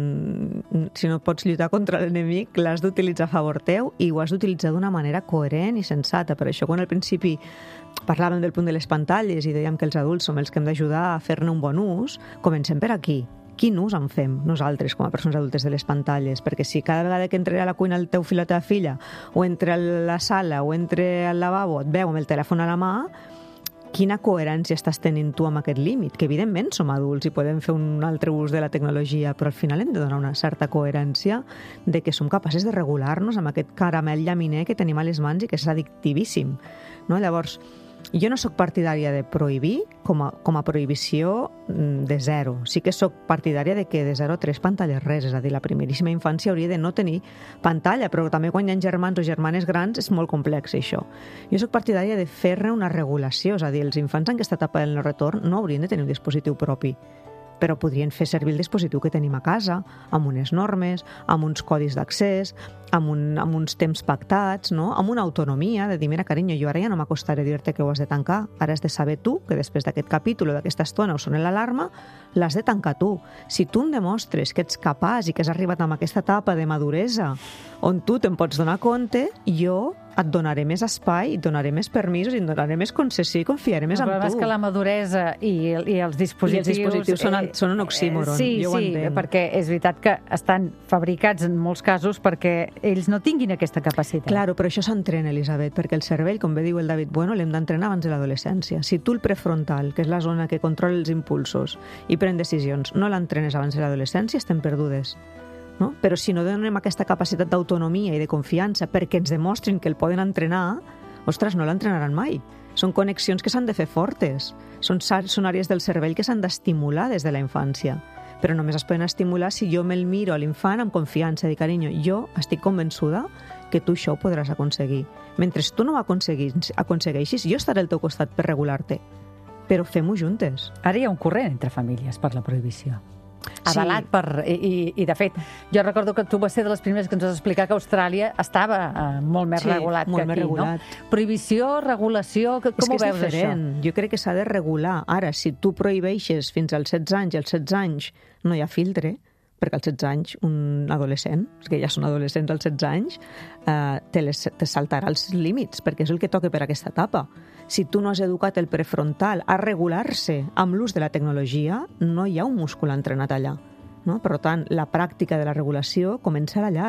mm, si no pots lluitar contra l'enemic, l'has d'utilitzar a favor teu i ho has d'utilitzar d'una manera coherent i sensata. Per això, quan al principi parlàvem del punt de les pantalles i dèiem que els adults som els que hem d'ajudar a fer-ne un bon ús, comencem per aquí. Quin ús en fem nosaltres com a persones adultes de les pantalles? Perquè si cada vegada que entre a la cuina el teu fill o la teva filla, o entre a la sala o entre al lavabo et veu amb el telèfon a la mà, quina coherència estàs tenint tu amb aquest límit? Que evidentment som adults i podem fer un altre ús de la tecnologia, però al final hem de donar una certa coherència de que som capaces de regular-nos amb aquest caramel llaminer que tenim a les mans i que és addictivíssim, no? Llavors, jo no sóc partidària de prohibir com a, com a prohibició de zero. Sí que sóc partidària de que de zero a tres pantalles res, és a dir, la primeríssima infància hauria de no tenir pantalla, però també quan hi ha germans o germanes grans és molt complex això. Jo sóc partidària de fer-ne una regulació, és a dir, els infants en aquesta etapa del no retorn no haurien de tenir un dispositiu propi, però podrien fer servir el dispositiu que tenim a casa, amb unes normes, amb uns codis d'accés, amb, un, amb uns temps pactats, no? Amb una autonomia de dir, mira, carinyo, jo ara ja no m'acostaré a dir-te que ho has de tancar, ara has de saber tu que després d'aquest capítol o d'aquesta estona us sona l'alarma, l'has de tancar tu. Si tu em demostres que ets capaç i que has arribat a aquesta etapa de maduresa on tu te'n pots donar compte, jo et donaré més espai, et donaré més permisos, et donaré més concessió i confiaré més en tu.
El problema és que la maduresa i, i els dispositius...
I els dispositius són, són un oxímoron,
eh, sí,
jo ho
sí,
entenc.
perquè és veritat que estan fabricats en molts casos perquè ells no tinguin aquesta capacitat.
Claro, però això s'entrena, Elisabet, perquè el cervell, com bé diu el David Bueno, l'hem d'entrenar abans de l'adolescència. Si tu el prefrontal, que és la zona que controla els impulsos i pren decisions, no l'entrenes abans de l'adolescència, estem perdudes. No? Però si no donem aquesta capacitat d'autonomia i de confiança perquè ens demostrin que el poden entrenar, ostres, no l'entrenaran mai. Són connexions que s'han de fer fortes. Són, són àrees del cervell que s'han d'estimular des de la infància. Però només es poden estimular si jo me'l miro a l'infant amb confiança, de carinyo, jo estic convençuda que tu això ho podràs aconseguir. Mentre tu no ho aconsegueixis, jo estaré al teu costat per regular-te. Però fem-ho juntes.
Ara hi ha un corrent entre famílies per la prohibició. Avalat
Sí.
per... I, i, I, de fet, jo recordo que tu vas ser de les primeres que ens vas explicar que Austràlia estava eh, molt més
Sí,
regulat
molt
que
més
aquí,
regulat.
no? Prohibició, regulació, que, com
és que
ho veus,
és diferent.
això?
Jo crec que s'ha de regular. Ara, si tu prohibeixes fins als setze anys i als setze anys no hi ha filtre, perquè als setze anys un adolescent, que ja són adolescents als setze anys, eh, te, les, te saltarà els límits, perquè és el que toca per aquesta etapa. Si tu no has educat el prefrontal a regular-se amb l'ús de la tecnologia, no hi ha un múscul entrenat allà. No? Per tant, la pràctica de la regulació comença a la llar.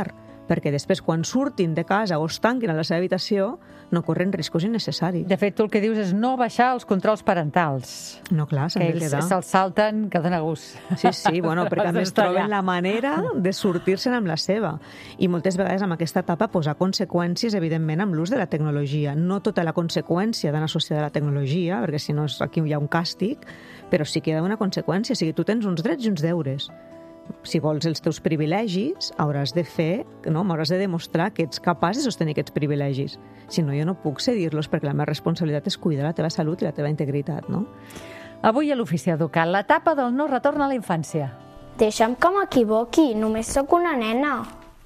perquè després, quan surtin de casa o es tanquin a la seva habitació, no corren riscos innecessaris.
De fet, tu el que dius és no baixar els controls parentals.
No, clar, s'han de quedar.
Que ells se'ls salten, que dona gust.
Sí, sí, bueno, perquè a més troben la manera de sortir-se'n amb la seva. I moltes vegades amb aquesta etapa posar conseqüències, evidentment, amb l'ús de la tecnologia. No tota la conseqüència d'anar associada a la tecnologia, perquè si no aquí hi ha un càstig, però sí que hi ha una conseqüència. O sigui, tu tens uns drets i uns deures. Si vols els teus privilegis, hauràs de fer, no? M'hauràs de demostrar que ets capaç de sostenir aquests privilegis. Si no, jo no puc cedir-los perquè la meva responsabilitat és cuidar la teva salut i la teva integritat, no?
Avui a l'Ofici Educat, l'etapa del no retorn a la infància.
Deixa'm que m'equivoqui, només sóc una nena.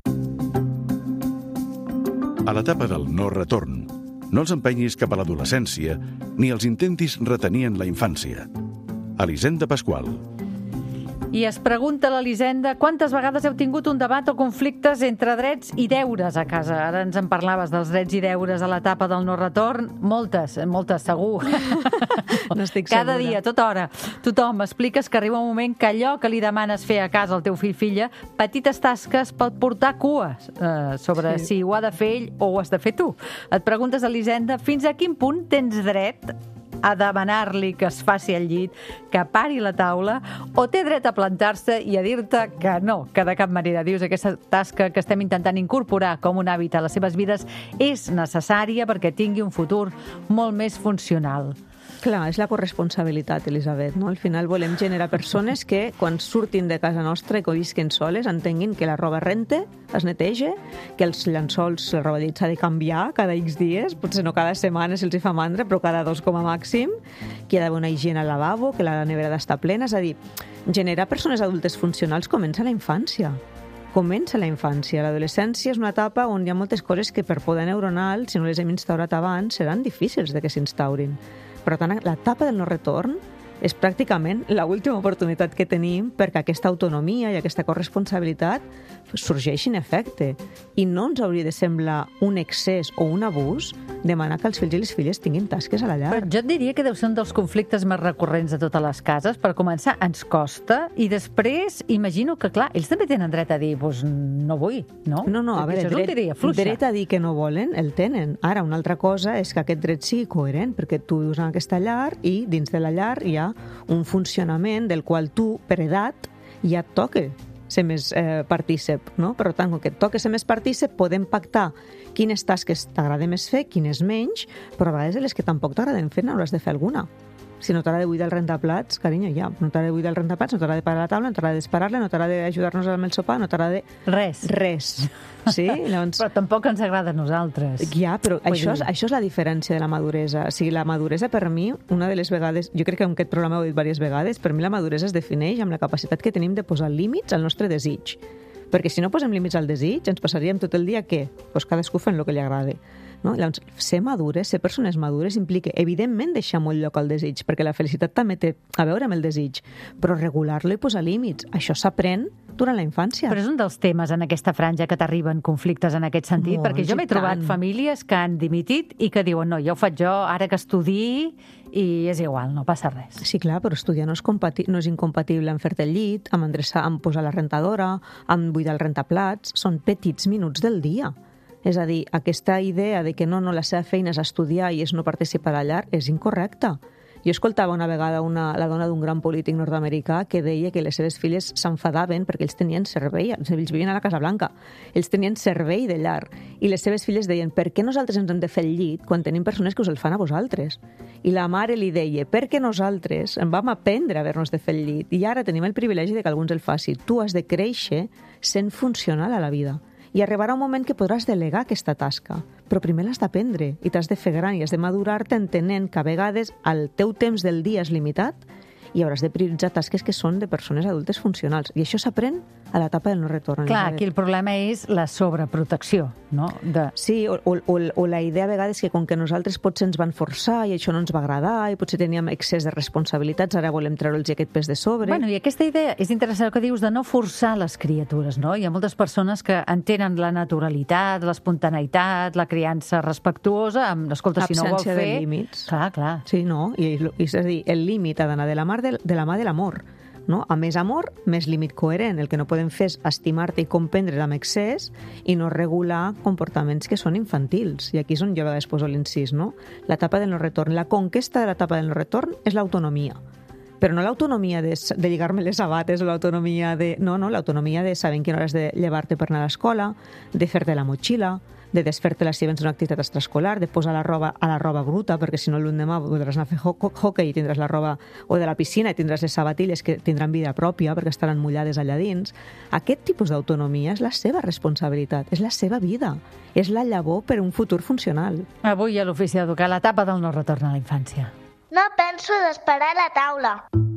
A l'etapa del no retorn, no els empenyis cap a l'adolescència ni els intentis retenir en la infància. Elisenda Pasqual.
I es pregunta l'Elisenda quantes vegades heu tingut un debat o conflictes entre drets i deures a casa. Ara ens en parlaves dels drets i deures a l'etapa del no retorn. Moltes, moltes, segur.
No estic
Cada
segura.
dia, a tota hora. Tothom expliques que arriba un moment que allò que li demanes fer a casa al teu fill-filla, petites tasques pot portar cues eh, sobre sí. si ho ha de fer ell o ho has de fer tu. Et preguntes, Elisenda, fins a quin punt tens dret a demanar-li que es faci el llit, que pari la taula, o té dret a plantar-se i a dir-te que no, que de cap manera. Dius, aquesta tasca que estem intentant incorporar com un hàbit a les seves vides és necessària perquè tingui un futur molt més funcional.
Clar, és la corresponsabilitat, Elisabet, no? Al final volem generar persones que, quan surtin de casa nostra i que visquen soles, entenguin que la roba rente, es netege, que els llençols, la roba de llit s'ha de canviar cada X dies, potser no cada setmana si els hi fa mandra, però cada dos com a màxim, que hi ha d'haver una higiene al lavabo, que la nevera ha d'estar plena. És a dir, generar persones adultes funcionals comença a la infància. Comença a la infància. L'adolescència és una etapa on hi ha moltes coses que per poder neuronal, si no les hem instaurat abans, seran difícils de que s'instaurin. Per tant, l'etapa del no retorn és pràcticament l'última oportunitat que tenim perquè aquesta autonomia i aquesta corresponsabilitat sorgeixin efecte. I no ens hauria de semblar un excés o un abús demanar que els fills i les filles tinguin tasques a la llar.
Però jo et diria que deu ser un dels conflictes més recurrents de totes les cases. Per començar, ens costa, i després imagino que, clar, ells també tenen dret a dir pues, no vull, no?
No, no, a veure, dret, dret a dir que no volen, el tenen. Ara, una altra cosa és que aquest dret sigui coherent, perquè tu vius en aquesta llar i dins de la llar hi ha un funcionament del qual tu, per edat, ja et toca ser més eh, partícip, no? Per tant, com que et toca ser més partícip, podem pactar quines tasques t'agrada més fer, quines menys, però a vegades les que tampoc t'agraden fer n'hauràs de fer alguna. Si no t'agrada buidar el rentaplats, carinyo, ja. No t'agrada buidar el rentaplats, no t'agrada parar la taula, no t'agrada d'esperar-la, no t'agrada d'ajudar-nos amb el sopar, no t'agrada...
Res.
Res. Sí? Llavors...
Però tampoc ens agrada a nosaltres.
Ja, però això és, això és la diferència de la maduresa. O sigui, la maduresa per mi, una de les vegades... Jo crec que en aquest programa ho he dit diverses vegades, per mi la maduresa es defineix amb la capacitat que tenim de posar límits al nostre desig. Perquè si no posem límits al desig, ens passaríem tot el dia què? Pues cadascú fent el que li agrada. No? Llavors, ser madures, ser persones madures implica, evidentment, deixar molt lloc al desig, perquè la felicitat també té a veure amb el desig, però regular-lo i posar límits. Això s'aprèn durant la infància.
Però és un dels temes en aquesta franja que t'arriben conflictes en aquest sentit,
Molt,
perquè jo m'he trobat famílies que han dimitit i que diuen, no, ja ho faig jo, ara que estudiï, i és igual, no passa res.
Sí, clar, però estudiar no és, compati- no és incompatible amb fer-te el llit, amb endreçar, amb posar la rentadora, amb buidar el rentaplats. Són petits minuts del dia. És a dir, aquesta idea de que no, no, la seva feina és estudiar i és no participar a la llar és incorrecta. Jo escoltava una vegada una, la dona d'un gran polític nord-americà que deia que les seves filles s'enfadaven perquè ells tenien servei, ells vivien a la Casa Blanca, ells tenien servei de llar, i les seves filles deien, per què nosaltres ens hem de fer el llit quan tenim persones que us el fan a vosaltres? I la mare li deia, perquè nosaltres en vam aprendre a haver-nos de fer el llit, i ara tenim el privilegi de que algú ens el faci. Tu has de créixer sent funcional a la vida. I arribarà un moment que podràs delegar aquesta tasca, però primer l'has d'aprendre i t'has de fer gran i has de madurar-te entenent que a vegades el teu temps del dia és limitat i hauràs de prioritzar tasques que són de persones adultes funcionals. I això s'aprèn a l'etapa del no retorn.
Clar, aquí el problema és la sobreprotecció, no? De...
Sí, o, o, o la idea a vegades que com que nosaltres potser ens van forçar i això no ens va agradar i potser teníem excés de responsabilitats, ara volem treure'ls aquest pes de sobre.
Bueno, i aquesta idea és interessant el que dius de no forçar les criatures, no? Hi ha moltes persones que entenen la naturalitat, l'espontaneïtat, la criança respectuosa, amb, escolta, si no ho vol fer...
Absència de límits.
Clar, clar.
Sí, no? I, i és a dir, el límit ha d'anar de la mà de, de la mà de l'amor. no? A més amor, més límit coherent. El que no podem fer és estimar-te i comprendre't amb excés i no regular comportaments que són infantils. I aquí és on jo a vegades poso l'incís, no? L'etapa del no retorn. La conquesta de l'etapa del no retorn és l'autonomia. Però no l'autonomia de, de lligar-me les sabates o l'autonomia de... No, no, l'autonomia de saber en quina hora has de llevar-te per anar a l'escola, de fer-te la motxilla, de desfer-te-la si vens d'una activitat extraescolar, de posar la roba a la roba bruta, perquè si no l'endemà podràs anar a fer ho hockey i tindràs la roba o de la piscina i tindràs les sabatilles que tindran vida pròpia perquè estaran mullades allà dins. Aquest tipus d'autonomia és la seva responsabilitat, és la seva vida, és la llavor per un futur funcional.
Avui a l'Ofici d'Educar, l'etapa del no retorn a la infància.
No penso d'esperar a la taula.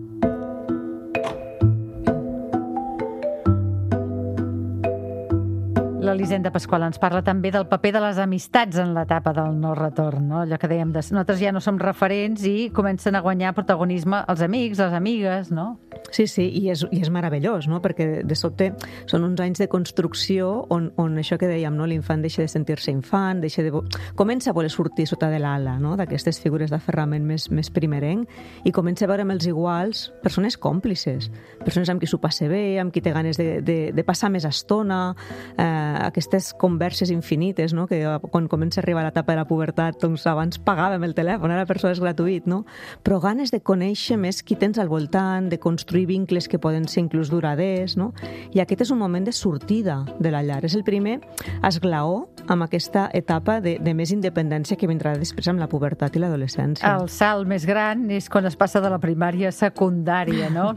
L'Elisenda Pasqual ens parla també del paper de les amistats en l'etapa del no retorn, no? Allò que dèiem, de, nosaltres ja no som referents i comencen a guanyar protagonisme els amics, les amigues, no?
Sí, sí, i és, i és meravellós, no? Perquè de sobte són uns anys de construcció on, on això que dèiem, no? L'infant deixa de sentir-se infant, deixa de... comença a voler sortir sota de l'ala, no? D'aquestes figures d'aferrament més, més primerenc i comença a veure amb els iguals persones còmplices, persones amb qui s'ho passa bé, amb qui té ganes de, de, de passar més estona, eh, aquestes converses infinites, no? Que quan comença a arribar l'etapa de la pubertat, doncs abans pagàvem el telèfon, ara per això és gratuït, no? Però ganes de conèixer més qui tens al voltant, de construir vincles que poden ser inclús duraders, no? I aquest és un moment de sortida de la llar. És el primer esglaó amb aquesta etapa de, de més independència que vindrà després amb la pubertat i l'adolescència.
El salt més gran és quan es passa de la primària a secundària, no?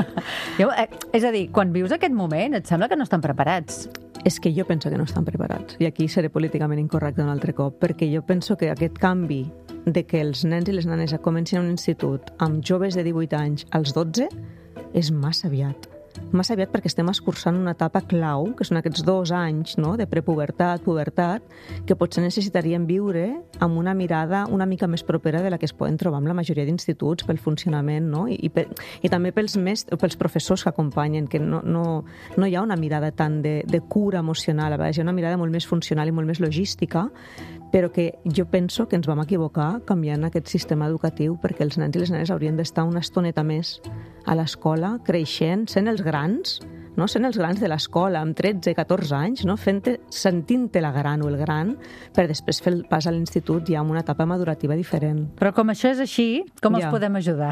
És a dir, quan vius aquest moment et sembla que no estan preparats.
És que jo penso que no estan preparats. I aquí seré políticament incorrecte un altre cop, perquè jo penso que aquest canvi de que els nens i les nenes comencin a un institut amb joves de divuit anys als dotze és massa aviat. Massa aviat perquè estem escurçant una etapa clau, que són aquests dos anys, no?, de prepubertat, pubertat, que potser necessitaríem viure amb una mirada una mica més propera de la que es poden trobar amb la majoria d'instituts pel funcionament, no? I, i, per, i també pels, més, pels professors que acompanyen, que no, no, no hi ha una mirada tant de, de cura emocional, a vegades hi ha una mirada molt més funcional i molt més logística, però que jo penso que ens vam equivocar canviant aquest sistema educatiu perquè els nens i les nenes haurien d'estar una estoneta més a l'escola, creixent, sent els grans, no? Sent els grans de l'escola, amb tretze, catorze anys, no? Fent-te, sentint-te la gran o el gran, per després fer el pas a l'institut ja amb una etapa madurativa diferent.
Però com això és així, com ja. els podem ajudar?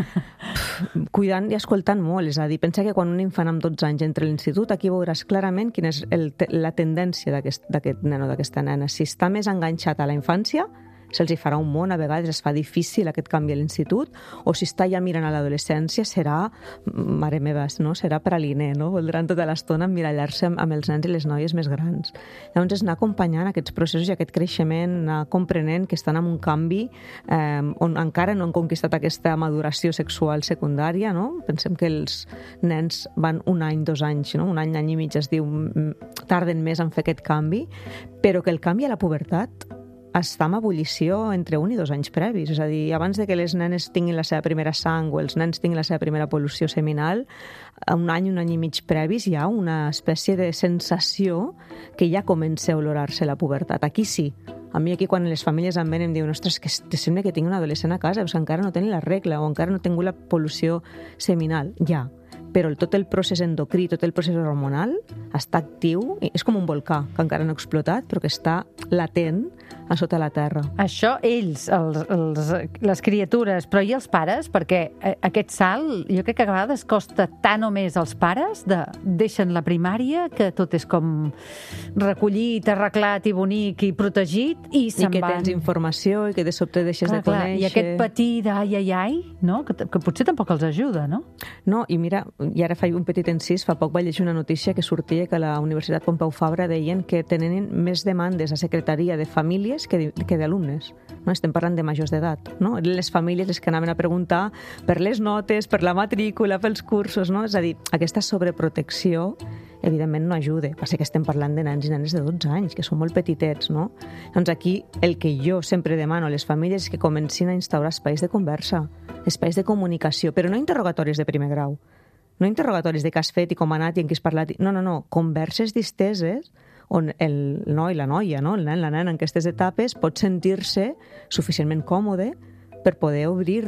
Cuidant i escoltant molt, és a dir, pensa que quan un infant amb dotze anys entra a l'institut, aquí veuràs clarament quina és el, la tendència d'aquest nen o d'aquesta nena. Si està més enganxat a la infància, se'ls hi farà un món, a vegades es fa difícil aquest canvi a l'institut, o si està ja mirant a l'adolescència serà, mare meva, no? Serà praliner, no? Voldran tota l'estona emmirallar-se amb, amb els nens i les noies més grans. Llavors és anar acompanyant aquests processos i aquest creixement, anar comprenent que estan en un canvi eh, on encara no han conquistat aquesta maduració sexual secundària, no? Pensem que els nens van un any, dos anys, no? Un any, any i mig es diu, tarden més en fer aquest canvi, però que el canvi a la pubertat està en ebullició entre un i dos anys previs. És a dir, abans de que les nenes tinguin la seva primera sang o els nens tinguin la seva primera pol·lució seminal, un any, un any i mig previs hi ha una espècie de sensació que ja comença a olorar-se la pubertat. Aquí sí. A mi aquí quan les famílies em venen em diuen ostres, que te sembla que tinc un adolescent a casa, doncs encara no tenen la regla o encara no he tingut la pol·lució seminal. Ja. Però tot el procés endocrí, tot el procés hormonal està actiu, és com un volcà que encara no ha explotat, però que està latent a sota la terra.
Això ells, els, els, les criatures, però i els pares? Perquè aquest salt, jo crec que a vegades costa tant o més als pares, de, deixen la primària, que tot és com recollit, arreglat i bonic i protegit, i se'n van.
I que tens informació i que de sobte deixes clar, de conèixer.
Clar, i aquest petit ai, ai, ai, no? que, que potser tampoc els ajuda, no?
No, i mira, i ara faig un petit encís, fa poc vaig llegir una notícia que sortia que la Universitat Pompeu Fabra deien que tenen més demandes a secretaria de famílies que, que d'alumnes. No? Estem parlant de majors d'edat. No? Les famílies les que anaven a preguntar per les notes, per la matrícula, pels cursos. No? És a dir, aquesta sobreprotecció evidentment no ajuda. Passa que estem parlant de nens i nenes de dotze anys, que són molt petitets, no? Doncs aquí el que jo sempre demano a les famílies és que comencin a instaurar espais de conversa, espais de comunicació, però no interrogatoris de primer grau. No interrogatoris de què has fet i com ha anat i en què has parlat. No, no, no. Converses disteses on el noi, la noia, no? El nen, la nena en aquestes etapes pot sentir-se suficientment còmode per poder obrir-te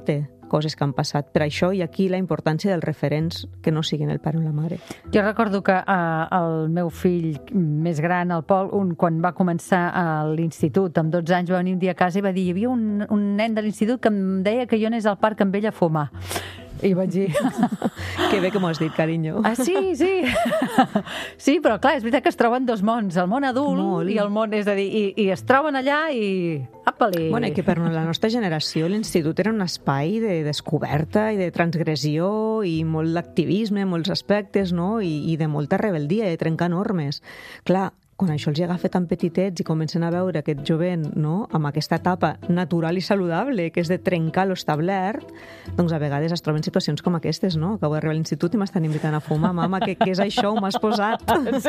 coses que han passat. Per això i aquí la importància dels referents que no siguin el pare o la mare.
Jo recordo que eh, el meu fill més gran, el Pol, un, quan va començar a l'institut, amb dotze anys, va venir un dia a casa i va dir hi havia un, un nen de l'institut que em deia que jo anés al parc amb ell a fumar. I vaig dir...
Que bé que m'ho has dit, carinyo.
Ah, sí, sí. Sí, però clar, és veritat que es troben dos mons, el món adult Molt. i el món, és a dir, i, i es troben allà i... Apa-li.
Bueno, i que per la nostra generació l'institut era un espai de descoberta i de transgressió i molt d'activisme en molts aspectes, no? I, i de molta rebeldia, de trencar normes. Clar, quan això els agafa tan petitets i comencen a veure aquest jovent, no?, amb aquesta etapa natural i saludable, que és de trencar l'establert, doncs a vegades es troben situacions com aquestes, no? Acabo d'arribar a l'institut i m'estan invitant a fumar. Mama, què, què és això? Ho m'has posat?
Sí.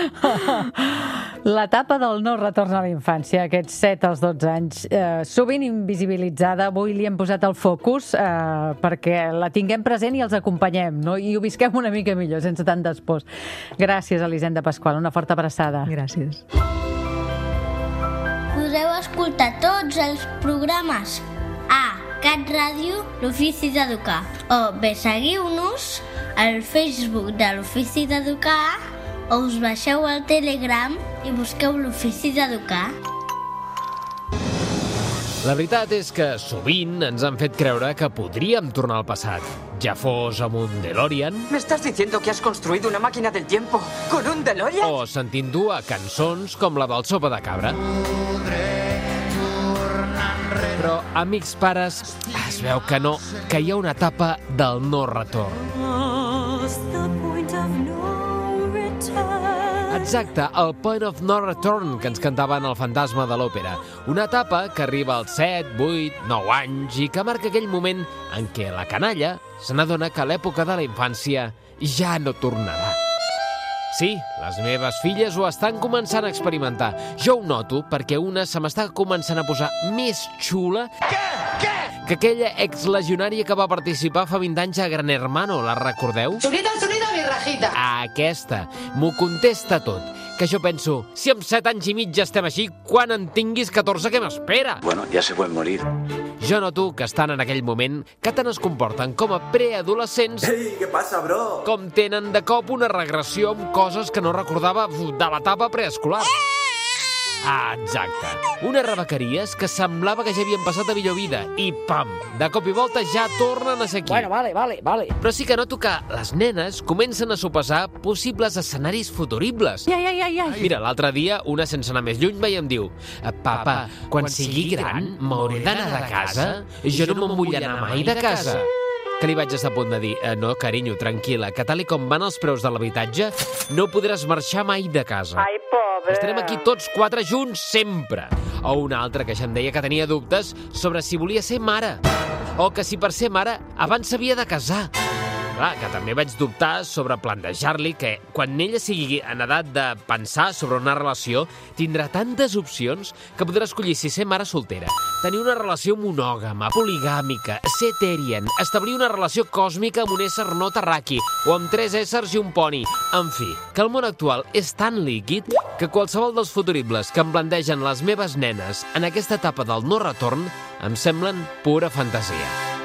L'etapa del no retorn a la infància, aquests set als dotze anys, eh, sovint invisibilitzada, avui li hem posat el focus eh, perquè la tinguem present i els acompanyem, no? I ho visquem una mica millor, sense tant d'espòs. Gràcies, Elisenda Pasqual. Una forta abraçada.
Gràcies.
Podeu escoltar tots els programes a Cat Ràdio, l'Ofici d'Educar. O bé seguiu-nos al Facebook de l'Ofici d'Educar o us baixeu al Telegram i busqueu l'Ofici d'Educar.
La veritat és que sovint ens han fet creure que podríem tornar al passat. Ja fos amb un DeLorean...
¿Me estás diciendo que has construido una máquina del tiempo con un DeLorean?
O sentint-ho a cançons com la del Sopa de Cabra. Però, amics pares, es veu que no, que hi ha una etapa del no retorn. Exacte, el Point of No Return que ens cantaven el Fantasma de l'Òpera. Una etapa que arriba als set, vuit, nou anys i que marca aquell moment en què la canalla se n'adona que l'època de la infància ja no tornarà. Sí, les meves filles ho estan començant a experimentar. Jo ho noto perquè una se m'està començant a posar més xula Què? Què? que aquella exlegionària que va participar fa vint anys a Gran Hermano, la recordeu?
Sonita, sonita, mi rajita.
Aquesta. M'ho contesta tot. Que jo penso, si amb set anys i mig ja estem així, quan en tinguis catorze, què m'espera?
Bueno, ja se pueden morir.
Jo noto que estan en aquell moment que tant es comporten com a preadolescents
Ei, què passa, bro?
com tenen de cop una regressió amb coses que no recordava de l'etapa preescolar. Ah, exacte. Unes rebequeries que semblava que ja havien passat a millor vida i, pam, de cop i volta ja tornen a ser aquí.
Bueno, vale, vale, vale.
Però sí que noto que les nenes comencen a sopassar possibles escenaris futuribles.
Ai, ai, ai, ai.
Mira, l'altre dia, una sense anar més lluny, veia em diu Papa, quan sigui gran, m'hauré d'anar de casa? Jo no me'n vull anar mai de casa. Que li vaig estar a punt de dir eh, no, carinyo, tranquil·la, que tal i com van els preus de l'habitatge, no podràs marxar mai de casa.
Ai, pobre.
Estarem aquí tots quatre junts sempre. O una altra que ja em deia que tenia dubtes sobre si volia ser mare. O que si per ser mare abans s'havia de casar. Clar, que també vaig dubtar sobre plantejar-li que quan ella sigui en edat de pensar sobre una relació tindrà tantes opcions que podrà escollir si ser mare soltera, tenir una relació monògama, poligàmica, ser Therian, establir una relació còsmica amb un ésser no terraqui o amb tres éssers i un poni. En fi, que el món actual és tan líquid que qualsevol dels futuribles que em plantegen les meves nenes en aquesta etapa del no retorn em semblen pura fantasia.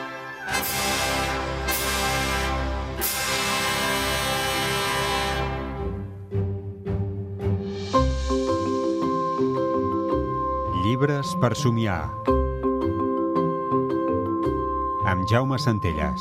Llibres per somiar amb Jaume Centelles.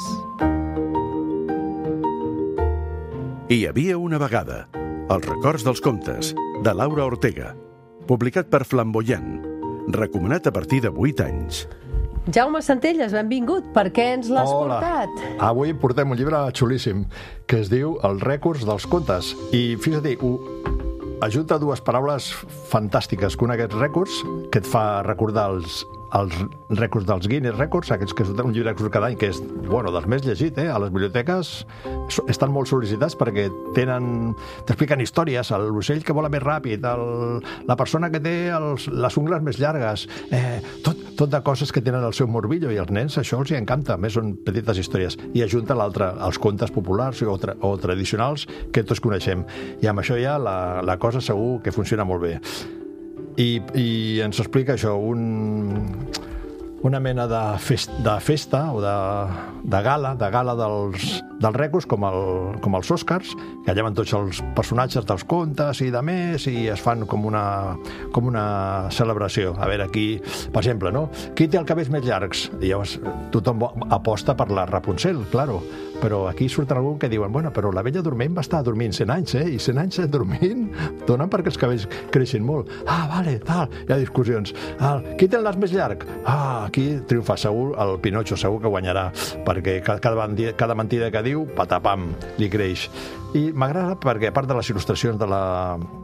Hi havia una vegada, Els records dels contes, de Laura Ortega, publicat per Flamboyant, recomanat a partir de vuit anys.
Jaume Centelles, benvingut. Per què ens l'has
Hola.
portat?
Avui portem un llibre xulíssim que es diu Els rècords dels contes. I fixa't, ho ajunta dues paraules fantàstiques, que un d'aquests rècords que et fa recordar els, els rècords dels Guinness Records, aquests que és un llibre que surt cada any, que és, bueno, dels més llegit, eh? A les biblioteques estan molt sol·licitats perquè tenen, t'expliquen històries, l'ocell que vola més ràpid, el, la persona que té els, les ungles més llargues, eh, tot, tot de coses que tenen el seu morbillo, i als nens això els hi encanta, a més són petites històries, i ajunta l'altre, els contes populars o, tra, o tradicionals que tots coneixem, i amb això ja la, la cosa segur que funciona molt bé. I, i ens explica això, un, una mena de, fest, de festa o de, de gala, de gala dels, dels rècords, com, el, com els Oscars, que allà van tots els personatges dels contes i de més, i es fan com una, com una celebració. A veure, aquí, per exemple, no? Qui té els cabells més llargs? I llavors tothom aposta per la Rapunzel, claro, però aquí surt algun que diuen, bueno, però la vella dorment va estar dormint cent anys, eh? I cent anys dormint donen perquè els cabells creixin molt. Ah, vale, tal, hi ha discussions. Ah, qui té el nas més llarg? Ah, aquí triomfa segur el Pinocho, segur que guanyarà, perquè cada, cada mentida que diu, patapam, li creix. I m'agrada perquè, a part de les il·lustracions de la,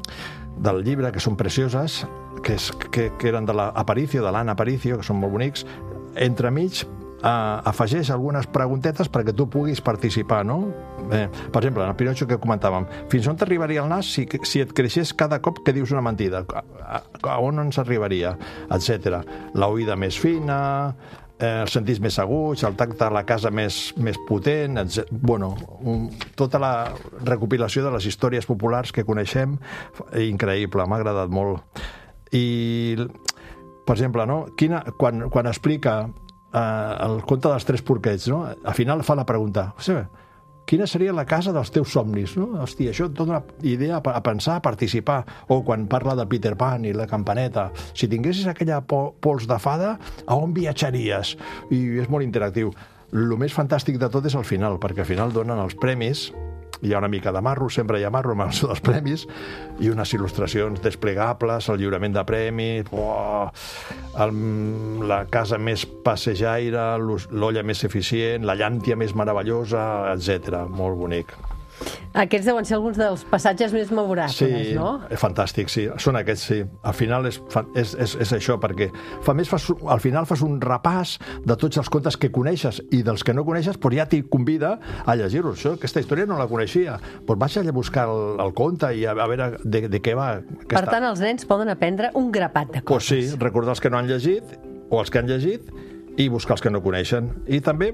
del llibre, que són precioses, que, és, que, que eren de l'Aparicio, de l'Anna Aparicio, que són molt bonics, entremig Uh, afegeix algunes preguntetes perquè tu puguis participar, no? Eh, per exemple, en el Pinocho que comentàvem, fins on t'arribaria el nas si, si et creixés cada cop que dius una mentida? A, a, a on ens arribaria? Etcètera. La oïda més fina, eh, els sentits més aguts, el tacte de la casa més, més potent, etcètera. Bueno, un, tota la recopilació de les històries populars que coneixem, increïble, m'ha agradat molt. I, per exemple, no? Quina, quan, quan explica Uh, el conte dels tres porquets, no? Al final fa la pregunta, o sigui, quina seria la casa dels teus somnis, no? Hòstia, això et dona una idea a pensar, a participar. O quan parla de Peter Pan i la campaneta, si tinguessis aquella pols de fada, a on viatjaries? I és molt interactiu. El més fantàstic de tot és al final, perquè al final donen els premis, hi ha una mica de marro, sempre hi ha marro amb els dels premis, i unes il·lustracions desplegables, el lliurament de premis, oh, el, la casa més passejaire, l'olla més eficient, la llàntia més meravellosa, etcètera. Molt bonic.
Aquests deuen ser alguns dels passatges més memorables,
sí,
no?
Sí, fantàstic, sí. Són aquests, sí. Al final és, és, és, és això, perquè fa més fas, al final fas un repàs de tots els contes que coneixes i dels que no coneixes, però ja t'hi convida a llegir-los. Aquesta història no la coneixia. Doncs vaig a buscar el, el conte i a, a veure de, de què va.
Per tant, els nens poden aprendre un grapat de coses.
Pues sí, recordar els que no han llegit o els que han llegit i buscar els que no coneixen. I també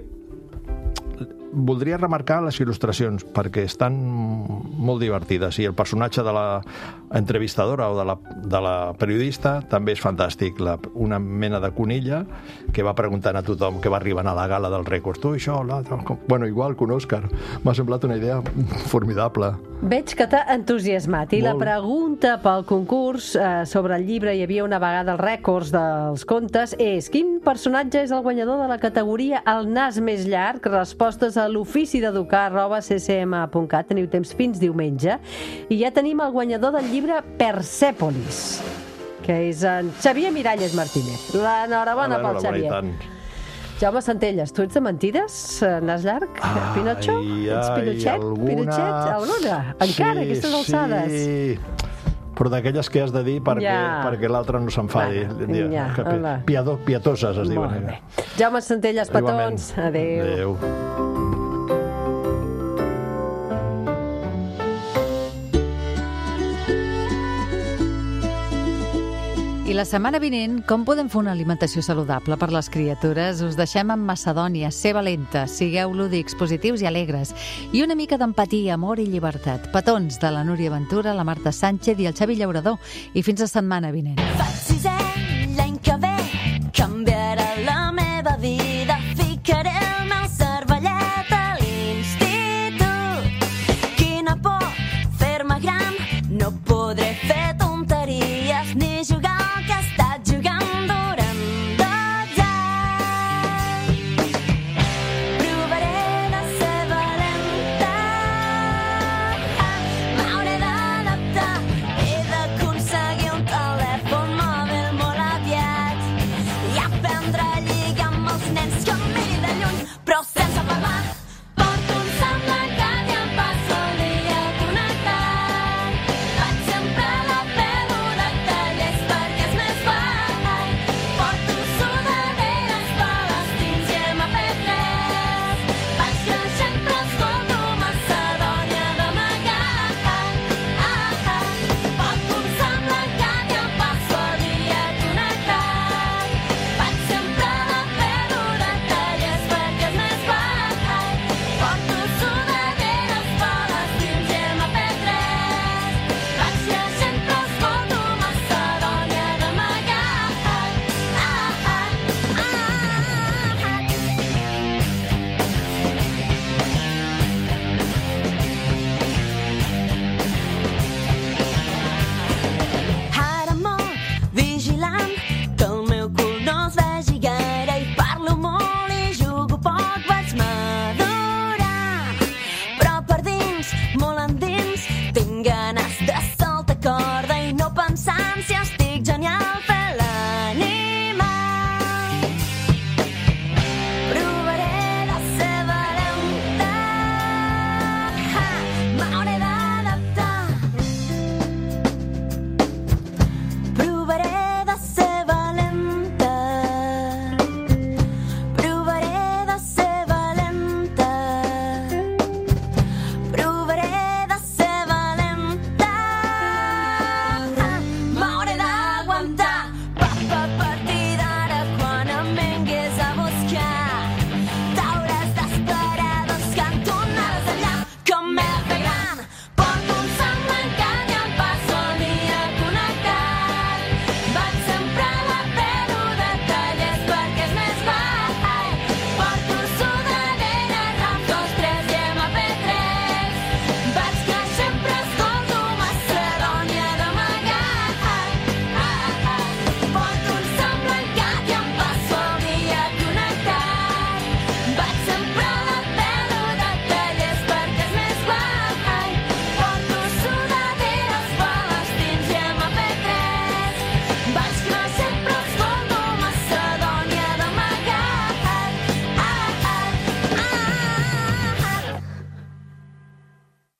voldria remarcar les il·lustracions perquè estan molt divertides i el personatge de la entrevistadora o de la, de la periodista també és fantàstic, la, una mena de conilla que va preguntant a tothom que va arribant a la gala del rècord, tu això, l'altre, bueno, igual que un Òscar, m'ha semblat una idea formidable.
Veig que t'ha entusiasmat i molt. La pregunta pel concurs eh, sobre el llibre Hi havia una vegada els rècords dels contes és quin personatge és el guanyador de la categoria El nas més llarg? Respostes a l'ofici d'educar arroba c c m punt cat. Teniu temps fins diumenge. I ja tenim el guanyador del llibre Persèpolis, que és en Xavier Miralles Martínez. L'enhorabona pel Xavier. Jaume Centelles, tu ets de mentides? Nas llarg? Ai, Pinocho? Ets Pinochet?
Alguna...
Pinochet? Alguna? Encara, sí, aquestes alçades?
Sí, però d'aquelles que has de dir perquè, ja. perquè l'altre no s'enfadi.
Ja, ja,
Piado, pietoses es diuen.
Molt bé. Jaume Centelles, petons. Adéu.
Adéu.
I la setmana vinent, com podem fer una alimentació saludable per les criatures? Us deixem amb Macedònia, ser valenta, sigueu lúdics, positius i alegres. I una mica d'empatia, amor i llibertat. Petons de la Núria Ventura, la Marta Sánchez i el Xavi Llaurador. I fins la setmana vinent.